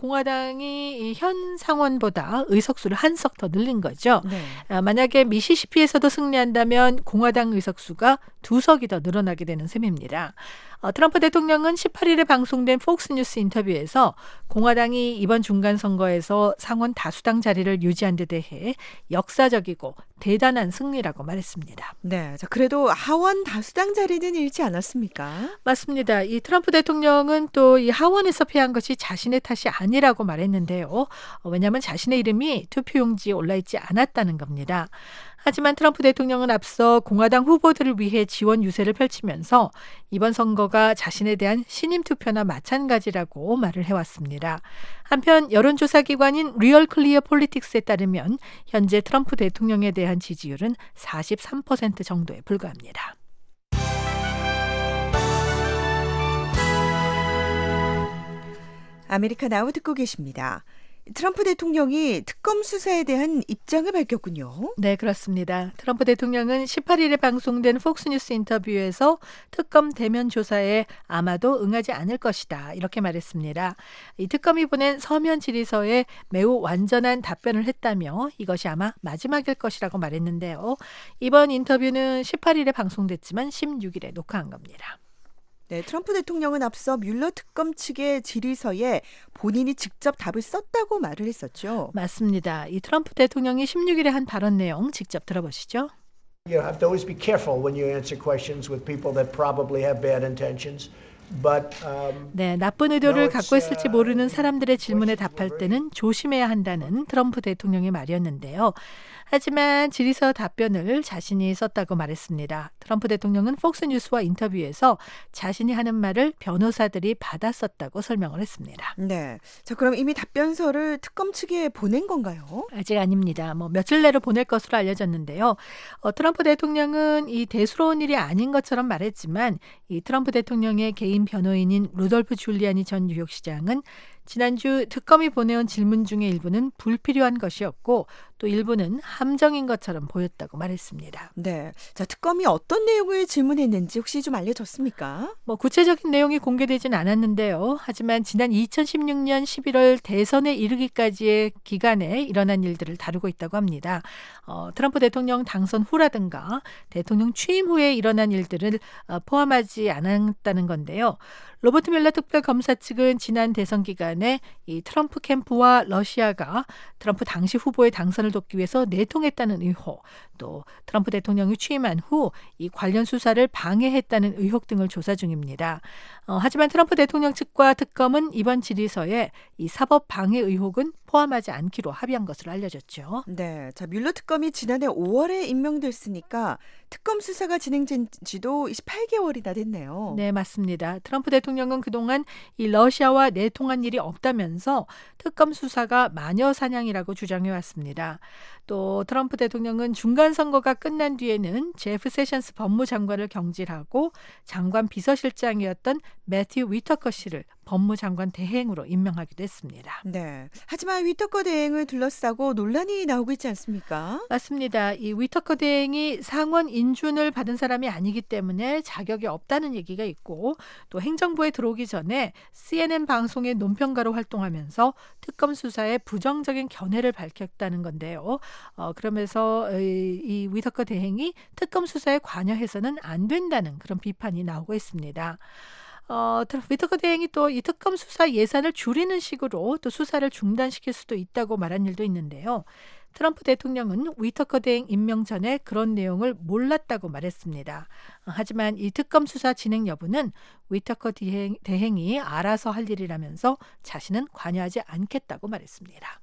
공화당이 현 상원보다 의석수를 한 석 더 늘린 거죠. 네. 아, 만약에 미시시피에서도 승리한다면 공화당 의석수가 두 석이 더 늘어나게 되는 셈입니다. 어, 트럼프 대통령은 십팔 일에 방송된 폭스뉴스 인터뷰에서 공화당이 이번 중간선거에서 상원 다수당 자리를 유지한 데 대해 역사적이고 대단한 승리라고 말했습니다. 네, 자, 그래도 하원 다수당 자리는 잃지 않았습니까? 맞습니다. 이 트럼프 대통령은 또 이 하원에서 패한 것이 자신의 탓이 아니라고 말했는데요. 어, 왜냐하면 자신의 이름이 투표용지에 올라있지 않았다는 겁니다. 하지만 트럼프 대통령은 앞서 공화당 후보들을 위해 지원 유세를 펼치면서 이번 선거가 자신에 대한 신임 투표나 마찬가지라고 말을 해왔습니다. 한편 여론조사 기관인 리얼 클리어 폴리틱스에 따르면 현재 트럼프 대통령에 대한 지지율은 사십삼 퍼센트 정도에 불과합니다. 아메리카 나우 듣고 계십니다. 트럼프 대통령이 특검 수사에 대한 입장을 밝혔군요. 네, 그렇습니다. 트럼프 대통령은 십팔 일에 방송된 폭스뉴스 인터뷰에서 특검 대면 조사에 아마도 응하지 않을 것이다 이렇게 말했습니다. 이 특검이 보낸 서면 질의서에 매우 완전한 답변을 했다며 이것이 아마 마지막일 것이라고 말했는데요. 이번 인터뷰는 십팔 일에 방송됐지만 십육 일에 녹화한 겁니다. 네, 트럼프 대통령은 앞서 뮬러 특검 측의 질의서에 본인이 직접 답을 썼다고 말을 했었죠. 맞습니다. 이 트럼프 대통령이 십육 일에 한 발언 내용 직접 들어보시죠. You have to always be careful when you answer questions with people that probably have bad intentions. But, um, 네, 나쁜 의도를 갖고 있을지 모르는 사람들의 질문에 답할 때는 조심해야 한다는 트럼프 대통령의 말이었는데요. 하지만 질의서 답변을 자신이 썼다고 말했습니다. 트럼프 대통령은 폭스뉴스와 인터뷰에서 자신이 하는 말을 변호사들이 받았었다고 설명을 했습니다. 네, 자 그럼 이미 답변서를 특검 측에 보낸 건가요? 아직 아닙니다. 뭐 며칠 내로 보낼 것으로 알려졌는데요. 어, 트럼프 대통령은 이 대수로운 일이 아닌 것처럼 말했지만 이 트럼프 대통령의 개인 변호인인 루돌프 줄리아니 전 뉴욕시장은 지난주 특검이 보내온 질문 중에 일부는 불필요한 것이었고 또 일부는 함정인 것처럼 보였다고 말했습니다. 네, 자 특검이 어떤 내용을 질문했는지 혹시 좀 알려졌습니까? 뭐 구체적인 내용이 공개되진 않았는데요. 하지만 지난 이천십육 년 십일월 대선에 이르기까지의 기간에 일어난 일들을 다루고 있다고 합니다. 어, 트럼프 대통령 당선 후라든가 대통령 취임 후에 일어난 일들을 어, 포함하지 않았다는 건데요. 로버트 뮬러 특별검사 측은 지난 대선 기간에 이 트럼프 캠프와 러시아가 트럼프 당시 후보의 당선을 돕기 위해서 내통했다는 의혹, 또 트럼프 대통령이 취임한 후 이 관련 수사를 방해했다는 의혹 등을 조사 중입니다. 어, 하지만 트럼프 대통령 측과 특검은 이번 질의서에 이 사법 방해 의혹은 포함하지 않기로 합의한 것으로 알려졌죠. 네, 자 뮬러 특검이 지난해 오월에 임명됐으니까 특검 수사가 진행된 지도 이십팔 개월이나 됐네요. 네, 맞습니다. 트럼프 대통령은 그동안 이 러시아와 내통한 일이 없다면서 특검 수사가 마녀 사냥이라고 주장해왔습니다. 또 트럼프 대통령은 중간 선거가 끝난 뒤에는 제프 세션스 법무장관을 경질하고 장관 비서실장이었던 매튜 위터커 씨를 법무장관 대행으로 임명하기도 했습니다. 네, 하지만 위터커 대행을 둘러싸고 논란이 나오고 있지 않습니까? 맞습니다. 이 위터커 대행이 상원 인준을 받은 사람이 아니기 때문에 자격이 없다는 얘기가 있고 또 행정부에 들어오기 전에 씨엔엔 방송의 논평가로 활동하면서 특검 수사에 부정적인 견해를 밝혔다는 건데요. 어, 그러면서 이, 이 위터커 대행이 특검 수사에 관여해서는 안 된다는 그런 비판이 나오고 있습니다. 어, 위터커 대행이 또 이 특검 수사 예산을 줄이는 식으로 또 수사를 중단시킬 수도 있다고 말한 일도 있는데요. 트럼프 대통령은 위터커 대행 임명 전에 그런 내용을 몰랐다고 말했습니다. 하지만 이 특검 수사 진행 여부는 위터커 대행, 대행이 알아서 할 일이라면서 자신은 관여하지 않겠다고 말했습니다.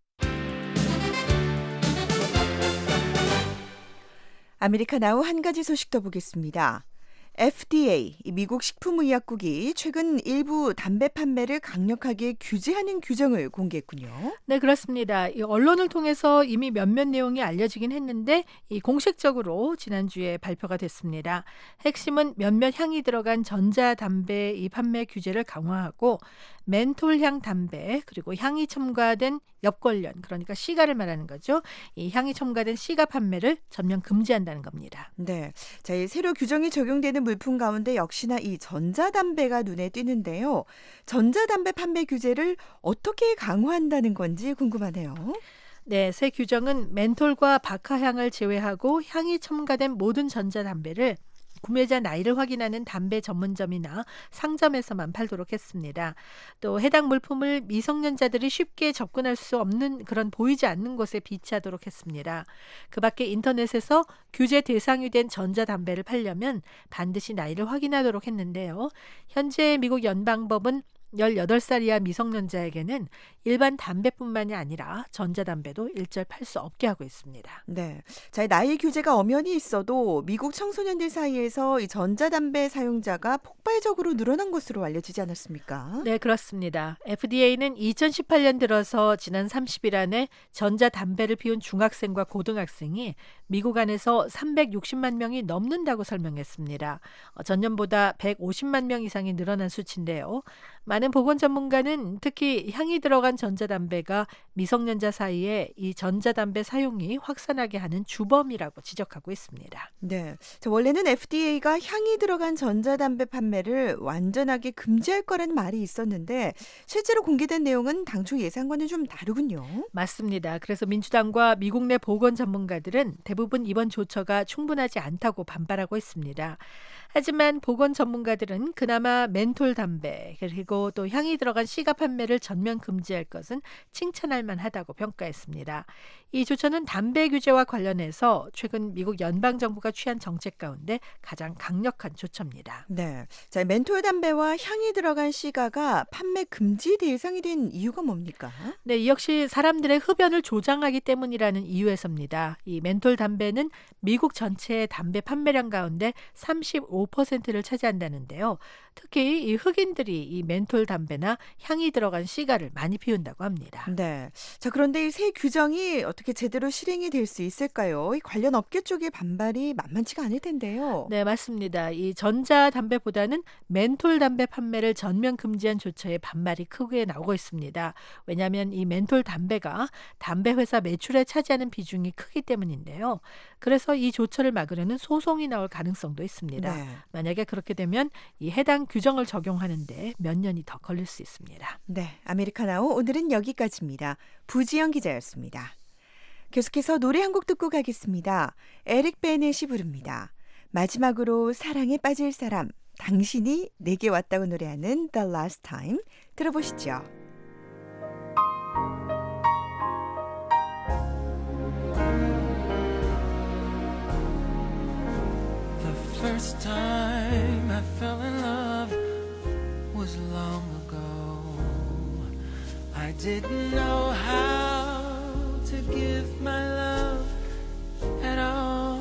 아메리카 나우 한 가지 소식 더 보겠습니다. 에프디에이, 미국 식품의약국이 최근 일부 담배 판매를 강력하게 규제하는 규정을 공개했군요. 네, 그렇습니다. 이 언론을 통해서 이미 몇몇 내용이 알려지긴 했는데 이 공식적으로 지난주에 발표가 됐습니다. 핵심은 몇몇 향이 들어간 전자담배 이 판매 규제를 강화하고 멘톨향 담배 그리고 향이 첨가된 엽관련, 그러니까 시가를 말하는 거죠. 이 향이 첨가된 시가 판매를 전면 금지한다는 겁니다. 네, 자, 이 새로 규정이 적용되는 물품 가운데 역시나 이 전자담배가 눈에 띄는데요. 전자담배 판매 규제를 어떻게 강화한다는 건지 궁금하네요. 네, 새 규정은 멘톨과 박하향을 제외하고 향이 첨가된 모든 전자담배를 구매자 나이를 확인하는 담배 전문점이나 상점에서만 팔도록 했습니다. 또 해당 물품을 미성년자들이 쉽게 접근할 수 없는 그런 보이지 않는 곳에 비치하도록 했습니다. 그 밖에 인터넷에서 규제 대상이 된 전자담배를 팔려면 반드시 나이를 확인하도록 했는데요. 현재 미국 연방법은 열여덟 살 이하 미성년자에게는 일반 담배뿐만이 아니라 전자담배도 일절 팔 수 없게 하고 있습니다. 네, 자, 나이 규제가 엄연히 있어도 미국 청소년들 사이에서 이 전자담배 사용자가 폭발적으로 늘어난 것으로 알려지지 않았습니까? 네, 그렇습니다. 에프디에이는 이천십팔 년 들어서 지난 삼십 일 안에 전자담배를 피운 중학생과 고등학생이 미국 안에서 삼백육십만 명이 넘는다고 설명했습니다. 전년보다 백오십만 명 이상이 늘어난 수치인데요. 많은 보건 전문가는 특히 향이 들어간 전자담배가 미성년자 사이에 이 전자담배 사용이 확산하게 하는 주범이라고 지적하고 있습니다. 네, 자, 원래는 에프디에이가 향이 들어간 전자담배 판매를 완전하게 금지할 거라는 말이 있었는데 실제로 공개된 내용은 당초 예상과는 좀 다르군요. 맞습니다. 그래서 민주당과 미국 내 보건 전문가들은 대부분 이번 조처가 충분하지 않다고 반발하고 있습니다. 하지만 보건 전문가들은 그나마 멘톨 담배 그리고 또 향이 들어간 시가 판매를 전면 금지할 것은 칭찬할 만하다고 평가했습니다. 이 조처는 담배 규제와 관련해서 최근 미국 연방정부가 취한 정책 가운데 가장 강력한 조처입니다. 네, 자, 멘톨 담배와 향이 들어간 시가가 판매 금지 대상이 된 이유가 뭡니까? 네, 이 역시 사람들의 흡연을 조장하기 때문이라는 이유에서입니다. 이 멘톨 담배는 미국 전체의 담배 판매량 가운데 삼십오 퍼센트를 차지한다는데요. 특히 이 흑인들이 이 멘톨 담배나 향이 들어간 시가를 많이 피운다고 합니다. 네, 자, 그런데 이 새 규정이 어떻게 제대로 실행이 될 수 있을까요? 이 관련 업계 쪽의 반발이 만만치가 않을 텐데요. 네, 맞습니다. 이 전자담배보다는 멘톨 담배 판매를 전면 금지한 조처에 반발이 크게 나오고 있습니다. 왜냐하면 이 멘톨 담배가 담배 회사 매출에 차지하는 비중이 크기 때문인데요. 그래서 이 조처를 막으려는 소송이 나올 가능성도 있습니다. 네. 만약에 그렇게 되면 이 해당 규정을 적용하는데 몇 년이 더 걸릴 수 있습니다. 네, 아메리카나오 오늘은 여기까지입니다. 부지영 기자였습니다. 계속해서 노래 한 곡 듣고 가겠습니다. 에릭 베넷이 부릅니다. 마지막으로 사랑에 빠질 사람, 당신이 내게 왔다고 노래하는 The Last Time 들어보시죠. The first time I fell in love was long ago. I didn't know how to give my love at all.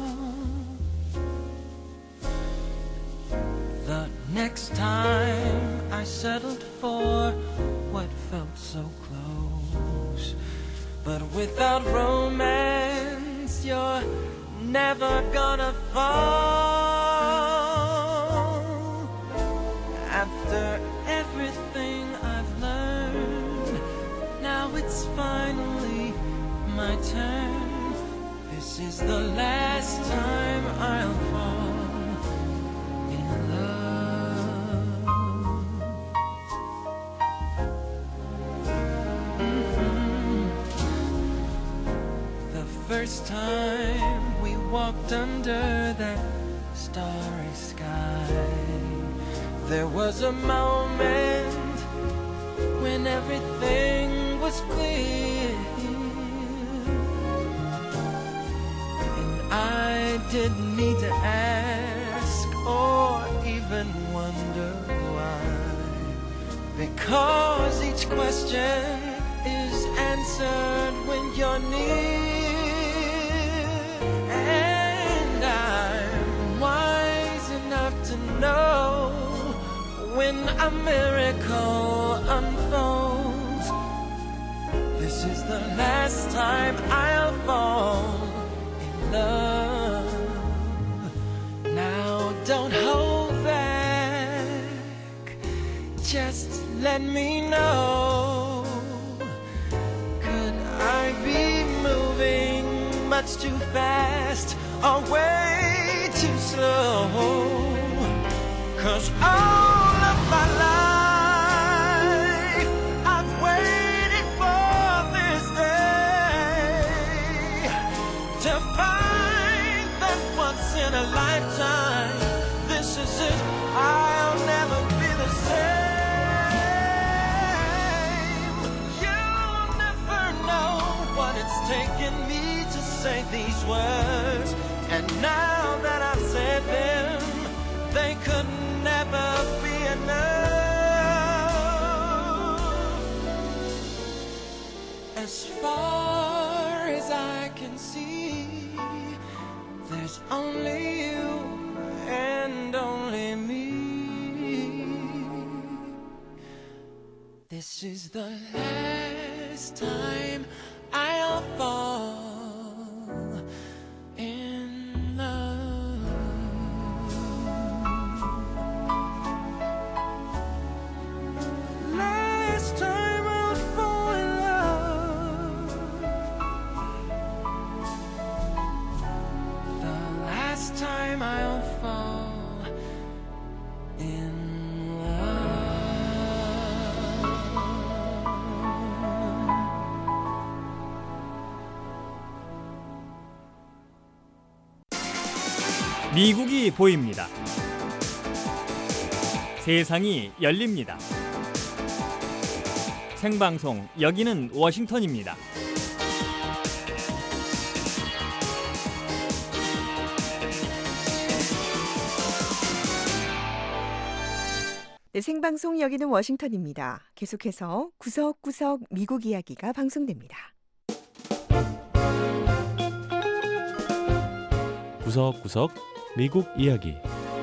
The next time I settled for what felt so close, but without romance you're never gonna fall. After everything I've learned, now it's finally my turn. This is the last time I'll fall in love. Mm-hmm. The first time we walked under that starry sky, there was a moment when everything was clear, and I didn't need to ask or even wonder why, because each question is answered when you're near, and I'm wise enough to know when a miracle unfolds, this is the last time I'll fall in love. Now don't hold back, just let me know. Could I be moving much too fast or way too slow? 'Cause all of my life I've waited for this day, to find that once in a lifetime taken me to say these words, and now that I've said them, they could never be enough. As far as I can see, there's only you and only me. This is the last time I'll fall in love. Last time I'll fall in love. The last time I'll fall in 미국이 보입니다. 세상이 열립니다. 생방송 여기는 워싱턴입니다. 네, 생방송 여기는 워싱턴입니다. 계속해서 구석구석 미국 이야기가 방송됩니다. 구석구석 미국 이야기.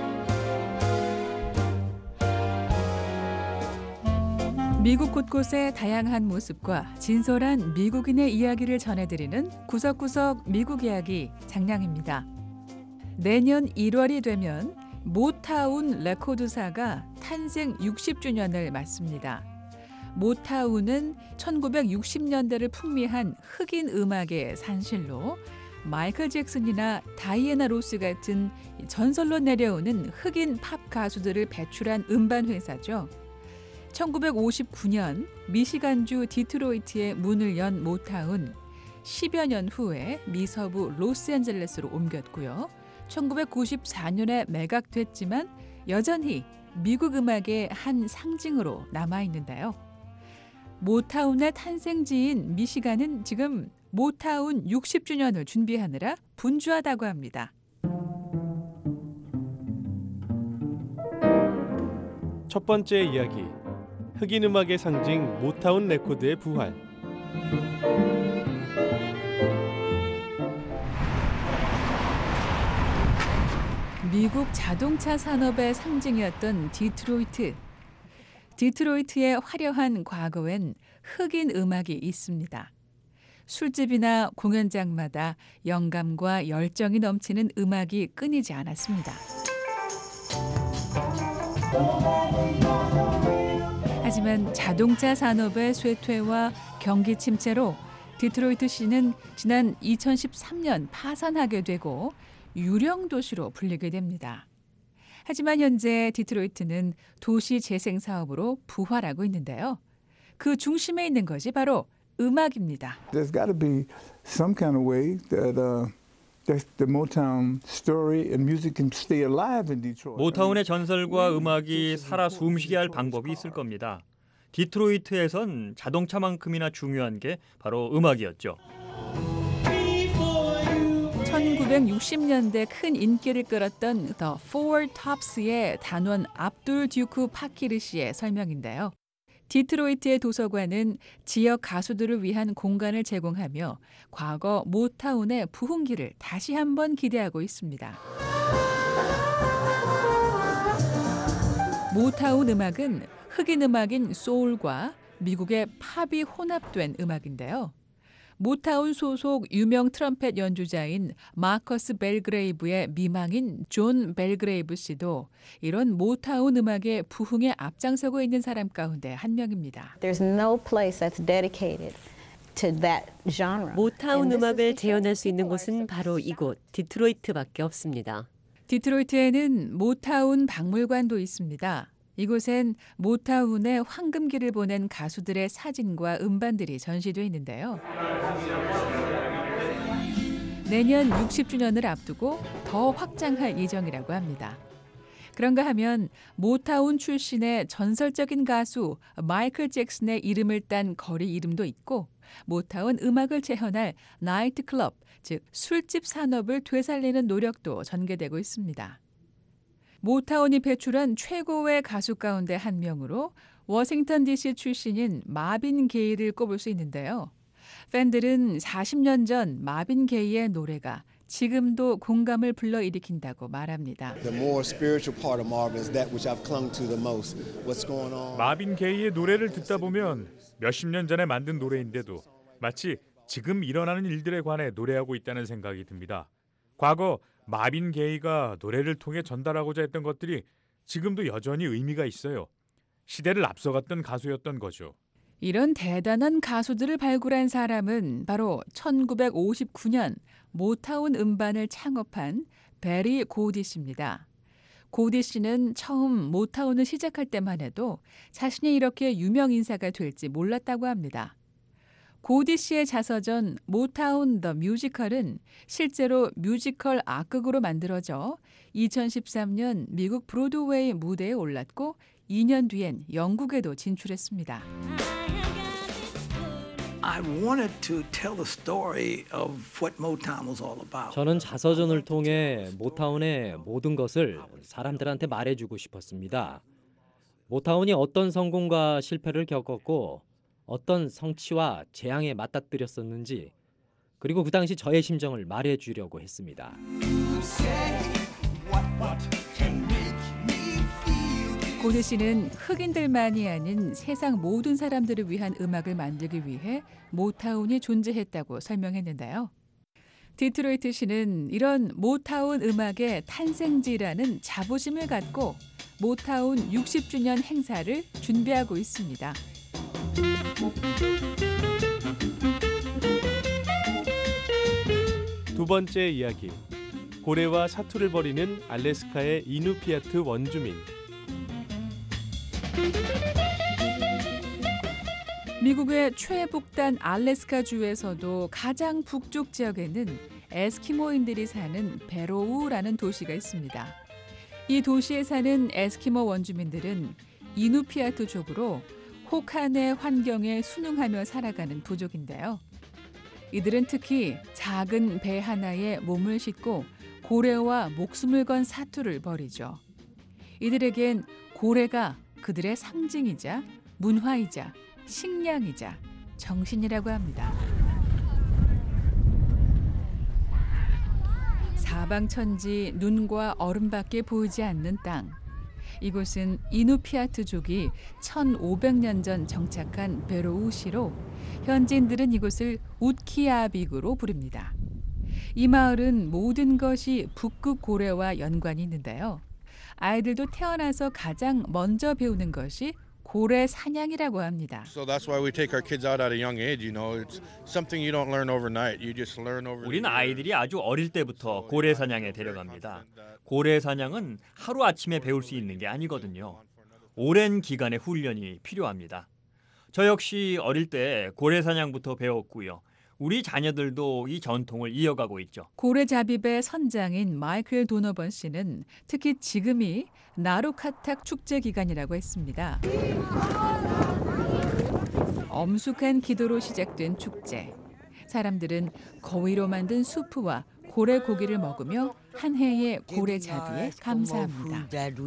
미국 곳곳의 다양한 모습과 진솔한 미국인의 이야기를 전해드리는 구석구석 미국 이야기 장량입니다. 내년 일월이 되면 모타운 레코드사가 탄생 육십 주년을 맞습니다. 모타운은 천구백육십 년대를 풍미한 흑인 음악의 산실로 마이클 잭슨이나 다이애나 로스 같은 전설로 내려오는 흑인 팝 가수들을 배출한 음반 회사죠. 천구백오십구 년 미시간주 디트로이트에 문을 연 모타운, 십여 년 후에 미서부 로스앤젤레스로 옮겼고요. 천구백구십사 년에 매각됐지만 여전히 미국 음악의 한 상징으로 남아있는데요. 모타운의 탄생지인 미시간은 지금 모타운 육십 주년을 준비하느라 분주하다고 합니다. 첫 번째 이야기. 흑인 음악의 상징 모타운 레코드의 부활. 미국 자동차 산업의 상징이었던 디트로이트. 디트로이트의 화려한 과거엔 흑인 음악이 있습니다. 술집이나 공연장마다 영감과 열정이 넘치는 음악이 끊이지 않았습니다. 하지만 자동차 산업의 쇠퇴와 경기 침체로 디트로이트시는 지난 이천십삼 년 파산하게 되고 유령 도시로 불리게 됩니다. 하지만 현재 디트로이트는 도시 재생 사업으로 부활하고 있는데요. 그 중심에 있는 것이 바로 음악입니다. There's got to be some kind of way that uh, that the Motown story and music can stay alive in Detroit. 모타운의 전설과 음악이 살아 숨쉬게 할 방법이 있을 겁니다. 디트로이트에선 자동차만큼이나 중요한 게 바로 음악이었죠. 천구백육십 년대 큰 인기를 끌었던 The Four Tops의 단원 압둘 듀크 파키르시의 설명인데요. 디트로이트의 도서관은 지역 가수들을 위한 공간을 제공하며 과거 모타운의 부흥기를 다시 한번 기대하고 있습니다. 모타운 음악은 흑인 음악인 소울과 미국의 팝이 혼합된 음악인데요. 모타운 소속 유명 트럼펫 연주자인 마커스 벨그레이브의 미망인 존 벨그레이브 씨도 이런 모타운 음악의 부흥에 앞장서고 있는 사람 가운데 한 명입니다. There's no place that's dedicated to that genre. 모타운 음악을 재현할 수 있는 곳은 바로 이곳 디트로이트밖에 없습니다. 디트로이트에는 모타운 박물관도 있습니다. 이곳엔 모타운의 황금기를 보낸 가수들의 사진과 음반들이 전시되어 있는데요. 내년 육십 주년을 앞두고 더 확장할 예정이라고 합니다. 그런가 하면 모타운 출신의 전설적인 가수 마이클 잭슨의 이름을 딴 거리 이름도 있고 모타운 음악을 재현할 나이트 클럽, 즉 술집 산업을 되살리는 노력도 전개되고 있습니다. 모타운이 배출한 최고의 가수 가운데 한 명으로 워싱턴 디씨 출신인 마빈 게이를 꼽을 수 있는데요. 팬들은 사십 년 전 마빈 게이의 노래가 지금도 공감을 불러일으킨다고 말합니다. 마빈 게이의 노래를 듣다 보면 몇십 년 전에 만든 노래인데도 마치 지금 일어나는 일들에 관해 노래하고 있다는 생각이 듭니다. 과거 마빈 게이가 노래를 통해 전달하고자 했던 것들이 지금도 여전히 의미가 있어요. 시대를 앞서갔던 가수였던 거죠. 이런 대단한 가수들을 발굴한 사람은 바로 천구백오십구 년 모타운 음반을 창업한 베리 고디 씨입니다. 고디 씨는 처음 모타운을 시작할 때만 해도 자신이 이렇게 유명 인사가 될지 몰랐다고 합니다. 고디 씨의 자서전 모타운 더 뮤지컬은 실제로 뮤지컬 악극으로 만들어져 이천십삼 년 미국 브로드웨이 무대에 올랐고 이 년 뒤엔 영국에도 진출했습니다. I wanted to tell the story of what Motown was all about. 저는 자서전을 통해 모타운의 모든 것을 사람들한테 말해주고 싶었습니다. 모타운이 어떤 성공과 실패를 겪었고 어떤 성취와 재앙에 맞닥뜨렸었는지, 그리고 그 당시 저의 심정을 말해주려고 했습니다. 고디 씨는 흑인들만이 아닌 세상 모든 사람들을 위한 음악을 만들기 위해 모타운이 존재했다고 설명했는데요. 디트로이트 시는 이런 모타운 음악의 탄생지라는 자부심을 갖고 모타운 육십 주년 행사를 준비하고 있습니다. 두 번째 이야기, 고래와 사투를 벌이는 알래스카의 이누피아트 원주민. 미국의 최북단 알래스카주에서도 가장 북쪽 지역에는 에스키모인들이 사는 베로우라는 도시가 있습니다. 이 도시에 사는 에스키모 원주민들은 이누피아트족으로 혹한의 환경에 순응하며 살아가는 부족인데요. 이들은 특히 작은 배 하나에 몸을 싣고 고래와 목숨을 건 사투를 벌이죠. 이들에겐 고래가 그들의 상징이자 문화이자 식량이자 정신이라고 합니다. 사방천지 눈과 얼음밖에 보이지 않는 땅. 이곳은 이누피아트족이 천오백 년 전 정착한 베로우시로 현지인들은 이곳을 우키아빅으로 부릅니다. 이 마을은 모든 것이 북극 고래와 연관이 있는데요. 아이들도 태어나서 가장 먼저 배우는 것이 고래 사냥이라고 합니다. So that's why we take our kids out at a young age. You know, it's something you don't learn overnight. You just learn over. 우리는 아이들이 아주 어릴 때부터 고래 사냥에 데려갑니다. 고래 사냥은 하루 아침에 배울 수 있는 게 아니거든요. 오랜 기간의 훈련이 필요합니다. 저 역시 어릴 때 고래 사냥부터 배웠고요. 우리 자녀들도 이 전통을 이어가고 있죠. 고래잡입의 선장인 마이클 도너번 씨는 특히 지금이 나루카탁 축제 기간이라고 했습니다. 엄숙한 기도로 시작된 축제. 사람들은 거위로 만든 수프와 고래 고기를 먹으며 한 해의 고래잡이에 감사합니다.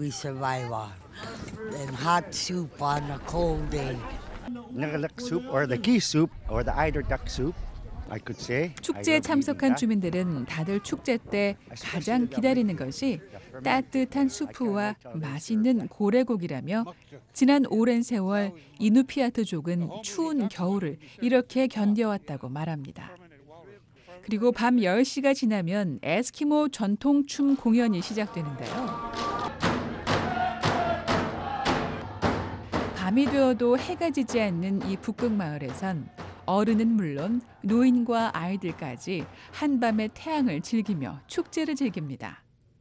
축제에 참석한 주민들은 다들 축제 때 가장 기다리는 것이 따뜻한 수프와 맛있는 고래고기라며 지난 오랜 세월 이누피아트족은 추운 겨울을 이렇게 견뎌왔다고 말합니다. 그리고 밤 열 시가 지나면 에스키모 전통춤 공연이 시작되는데요. 밤이 되어도 해가 지지 않는 이 북극 마을에선 어른은 물론 노인과 아이들까지 한밤의 태양을 즐기며 축제를 즐깁니다.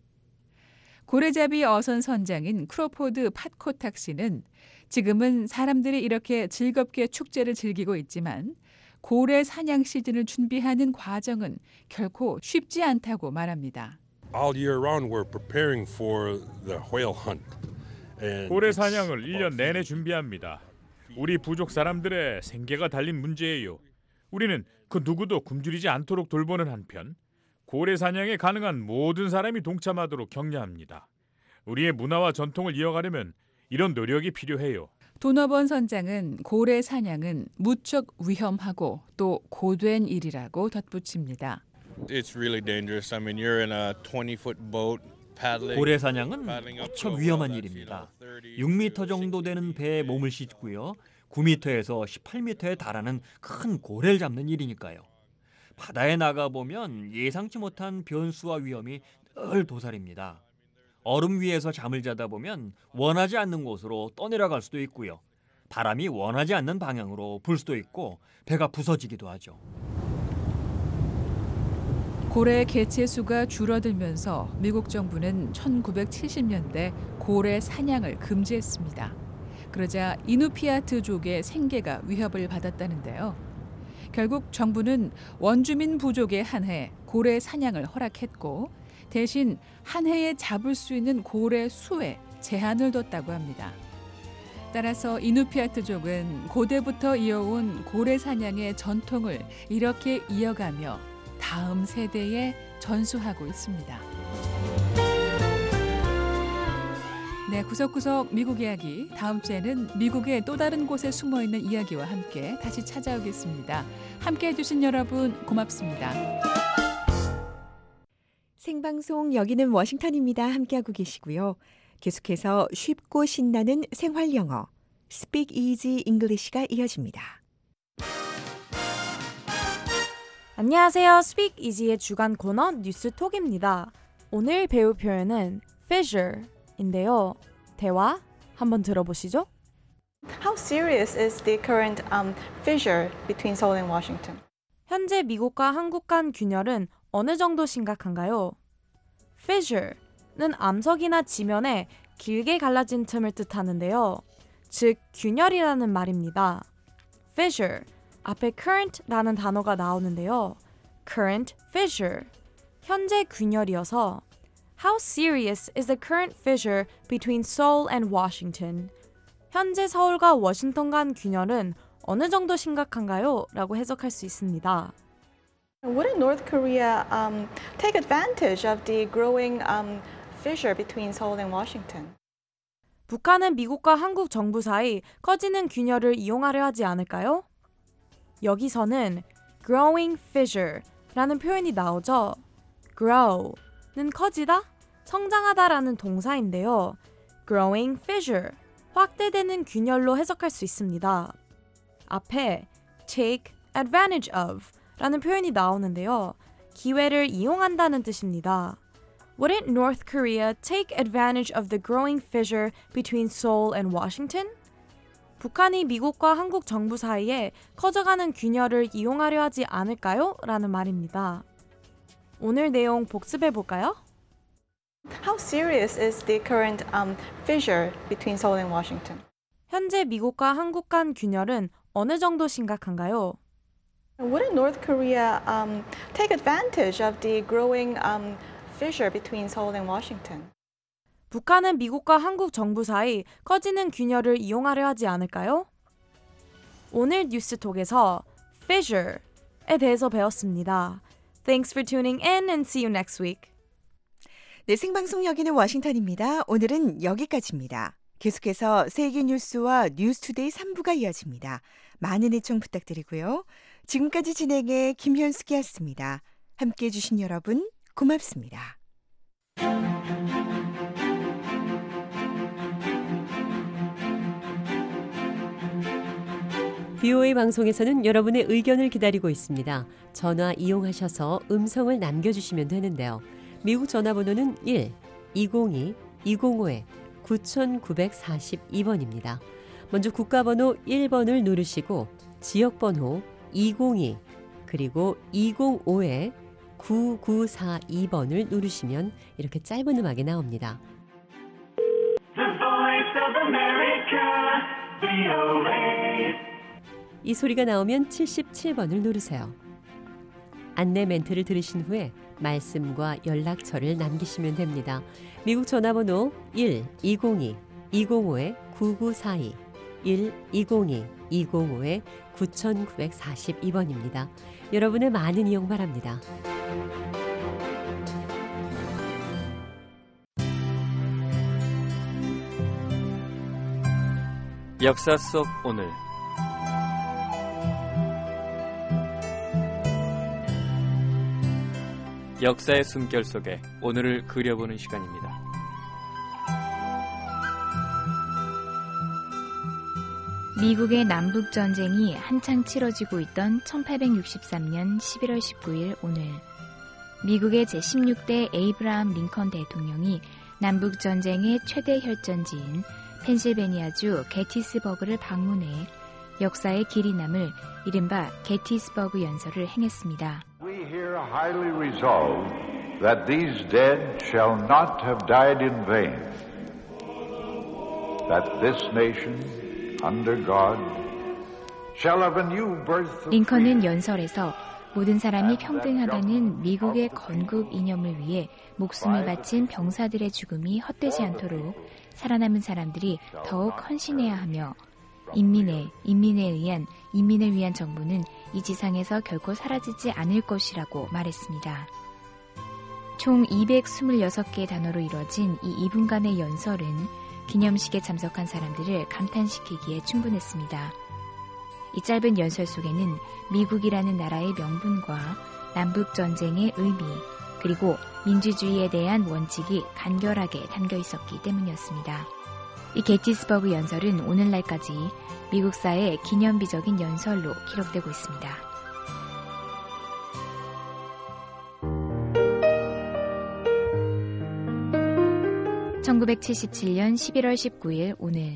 고래잡이 어선 선장인 크로포드 팟코탁 씨는 지금은 사람들이 이렇게 즐겁게 축제를 즐기고 있지만 고래 사냥 시즌을 준비하는 과정은 결코 쉽지 않다고 말합니다. All year round we're preparing for the whale hunt. 고래 사냥을 일 년 내내 준비합니다. 우리 부족 사람들의 생계가 달린 문제예요. 우리는 그 누구도 굶주리지 않도록 돌보는 한편 고래 사냥에 가능한 모든 사람이 동참하도록 격려합니다. 우리의 문화와 전통을 이어가려면 이런 노력이 필요해요. 도너번 선장은 고래 사냥은 무척 위험하고 또 고된 일이라고 덧붙입니다. It's really dangerous. I mean, you're in a twenty foot boat paddling. 고래 사냥은 무척 위험한 일입니다. 육 미터 정도 되는 배에 몸을 싣고요. 구 미터에서 십팔 미터에 달하는 큰 고래를 잡는 일이니까요. 바다에 나가보면 예상치 못한 변수와 위험이 늘 도사립니다. 얼음 위에서 잠을 자다 보면 원하지 않는 곳으로 떠내려갈 수도 있고요. 바람이 원하지 않는 방향으로 불 수도 있고 배가 부서지기도 하죠. 고래 개체 수가 줄어들면서 미국 정부는 천구백칠십 년대 고래 사냥을 금지했습니다. 그러자 이누피아트족의 생계가 위협을 받았다는데요. 결국 정부는 원주민 부족에 한해 고래 사냥을 허락했고 대신 한 해에 잡을 수 있는 고래 수에 제한을 뒀다고 합니다. 따라서 이누피아트족은 고대부터 이어온 고래 사냥의 전통을 이렇게 이어가며 다음 세대에 전수하고 있습니다. 네, 구석구석 미국 이야기. 다음 주에는 미국의 또 다른 곳에 숨어있는 이야기와 함께 다시 찾아오겠습니다. 함께해 주신 여러분 고맙습니다. 생방송 여기는 워싱턴입니다. 함께하고 계시고요. 계속해서 쉽고 신나는 생활 영어 Speak Easy English가 이어집니다. 안녕하세요. Speak Easy의 주간 코너 뉴스톡입니다. 오늘 배울 표현은 fissure인데요. 대화 한번 들어보시죠. How serious is the current um, fissure between Seoul and Washington? 현재 미국과 한국 간 균열은 어느 정도 심각한가요? fissure는 암석이나 지면에 길게 갈라진 틈을 뜻하는데요. 즉, 균열이라는 말입니다. fissure, 앞에 current라는 단어가 나오는데요. current fissure, 현재 균열이어서 How serious is the current fissure between Seoul and Washington? 현재 서울과 워싱턴 간 균열은 어느 정도 심각한가요? 라고 해석할 수 있습니다. Wouldn't North Korea um, take advantage of the growing um, fissure between Seoul and Washington? 북한은 미국과 한국 정부 사이 커지는 균열을 이용하려 하지 않을까요? 여기서는 growing fissure라는 표현이 나오죠. grow는 커지다, 성장하다라는 동사인데요. growing fissure, 확대되는 균열로 해석할 수 있습니다. 앞에 take advantage of 라는 표현이 나오는데요. 기회를 이용한다는 뜻입니다. Wouldn't North Korea take advantage of the growing fissure between Seoul and Washington? 북한이 미국과 한국 정부 사이에 커져가는 균열을 이용하려 하지 않을까요? 라는 말입니다. 오늘 내용 복습해 볼까요? How serious is the current um, fissure between Seoul and Washington? 현재 미국과 한국 간 균열은 어느 정도 심각한가요? Wouldn't North Korea um, take advantage of the growing um, fissure between Seoul and Washington? 북한은 미국과 한국 정부 사이 커지는 균열을 이용하려 하지 않을까요? 오늘 뉴스톡에서 fissure에 대해서 배웠습니다. Thanks for tuning in and see you next week. 네, 생방송 여기는 워싱턴입니다. 오늘은 여기까지입니다. 계속해서 세계 뉴스와 뉴스투데이 삼 부가 이어집니다. 많은 애청 부탁드리고요. 지금까지 진행의 김현숙이었습니다. 함께해 주신 여러분 고맙습니다. 브이오에이 방송에서는 여러분의 의견을 기다리고 있습니다. 전화 이용하셔서 음성을 남겨주시면 되는데요. 미국 전화번호는 일 이공이 이공오 구구사이 번입니다. 먼저 국가번호 일 번을 누르시고 지역번호 이공이 그리고 이공오 구구사이 번을 누르시면 이렇게 짧은 음악이 나옵니다. The Voice of America, 브이오에이. 이 소리가 나오면 칠십칠 번을 누르세요. 안내 멘트를 들으신 후에 말씀과 연락처를 남기시면 됩니다. 미국 전화번호 일 이공이 이공오 구구사이 일 이공이 이공오 구천구백사십이 번입니다. 여러분의 많은 이용 바랍니다. 역사 속 오늘. 역사의 숨결 속에 오늘을 그려보는 시간입니다. 미국의 남북전쟁이 한창 치러지고 있던 천팔백육십삼 년 십일월 십구일 오늘, 미국의 제십육 대 에이브라함 링컨 대통령이 남북전쟁의 최대 혈전지인 펜실베니아주 게티스버그를 방문해 역사의 길이 남을 이른바 게티스버그 연설을 행했습니다. We here highly resolve that these dead shall not have died in vain, that this nation under God shall have a new birth. 링컨은 연설에서 모든 사람이 평등하다는 미국의 건국 이념을 위해 목숨을 바친 병사들의 죽음이 헛되지 않도록 살아남은 사람들이 더욱 헌신해야 하며, 인민의, 인민에 의한, 인민을 위한 정부는 이 지상에서 결코 사라지지 않을 것이라고 말했습니다. 총 이백이십육 개의 단어로 이루어진 이 이 분간의 연설은 기념식에 참석한 사람들을 감탄시키기에 충분했습니다. 이 짧은 연설 속에는 미국이라는 나라의 명분과 남북전쟁의 의미, 그리고 민주주의에 대한 원칙이 간결하게 담겨 있었기 때문이었습니다. 이 게티스버그 연설은 오늘날까지 미국사의 기념비적인 연설로 기록되고 있습니다. 천구백칠십칠 년 십일월 십구일 오늘,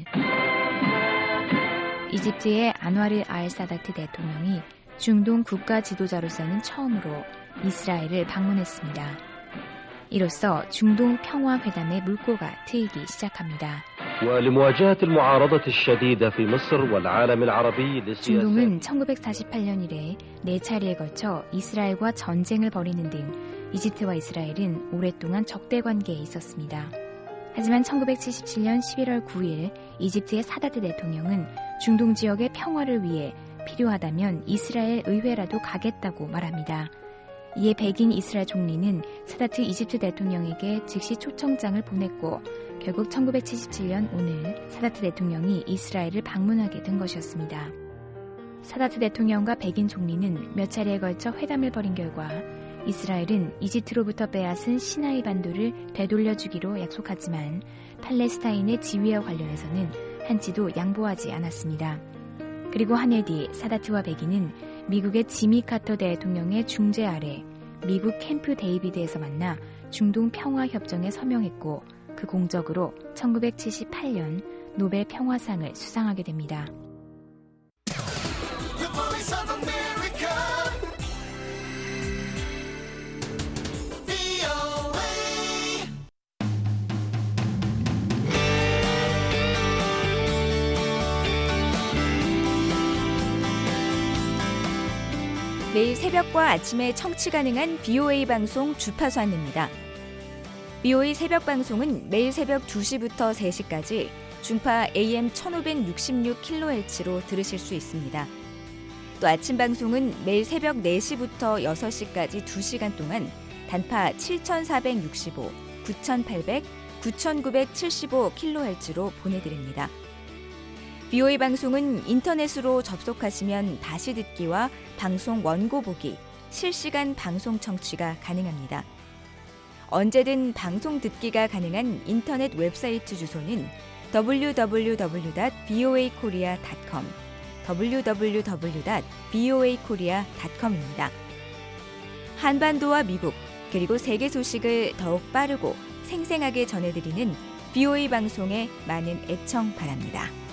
이집트의 안와르 알 사다트 대통령이 중동 국가 지도자로서는 처음으로 이스라엘을 방문했습니다. 이로써 중동 평화 회담의 물꼬가 트이기 시작합니다. 중동은 천구백사십팔 년 이래 네 차례에 걸쳐 이스라엘과 전쟁을 벌이는 등 이집트와 이스라엘은 오랫동안 적대 관계에 있었습니다. 하지만 천구백칠십칠 년 십일월 구일 이집트의 사다트 대통령은 중동 지역의 평화를 위해 필요하다면 이스라엘 의회라도 가겠다고 말합니다. 이에 백인 이스라엘 총리는 사다트 이집트 대통령에게 즉시 초청장을 보냈고, 결국 천구백칠십칠 년 오늘 사다트 대통령이 이스라엘을 방문하게 된 것이었습니다. 사다트 대통령과 백인 총리는 몇 차례에 걸쳐 회담을 벌인 결과 이스라엘은 이집트로부터 빼앗은 시나이 반도를 되돌려주기로 약속하지만 팔레스타인의 지위와 관련해서는 한치도 양보하지 않았습니다. 그리고 한 해 뒤 사다트와 백인은 미국의 지미 카터 대통령의 중재 아래 미국 캠프 데이비드에서 만나 중동 평화협정에 서명했고, 그 공적으로 천구백칠십팔 년 노벨 평화상을 수상하게 됩니다. 매일 새벽과 아침에 청취 가능한 비오에이 방송 주파수 안내입니다. 비오에이 새벽 방송은 매일 새벽 두 시부터 세 시까지 중파 에이엠 천오백육십육 킬로헤르츠로 들으실 수 있습니다. 또 아침 방송은 매일 새벽 네 시부터 여섯 시까지 두 시간 동안 단파 칠천사백육십오, 구천팔백, 구천구백칠십오 킬로헤르츠로 보내드립니다. 비오에이 방송은 인터넷으로 접속하시면 다시 듣기와 방송 원고 보기, 실시간 방송 청취가 가능합니다. 언제든 방송 듣기가 가능한 인터넷 웹사이트 주소는 더블유 더블유 더블유 닷 비오에이 코리아 닷 컴, 더블유 더블유 더블유 닷 비오에이 코리아 닷 컴입니다. 한반도와 미국, 그리고 세계 소식을 더욱 빠르고 생생하게 전해드리는 비오에이 방송에 많은 애청 바랍니다.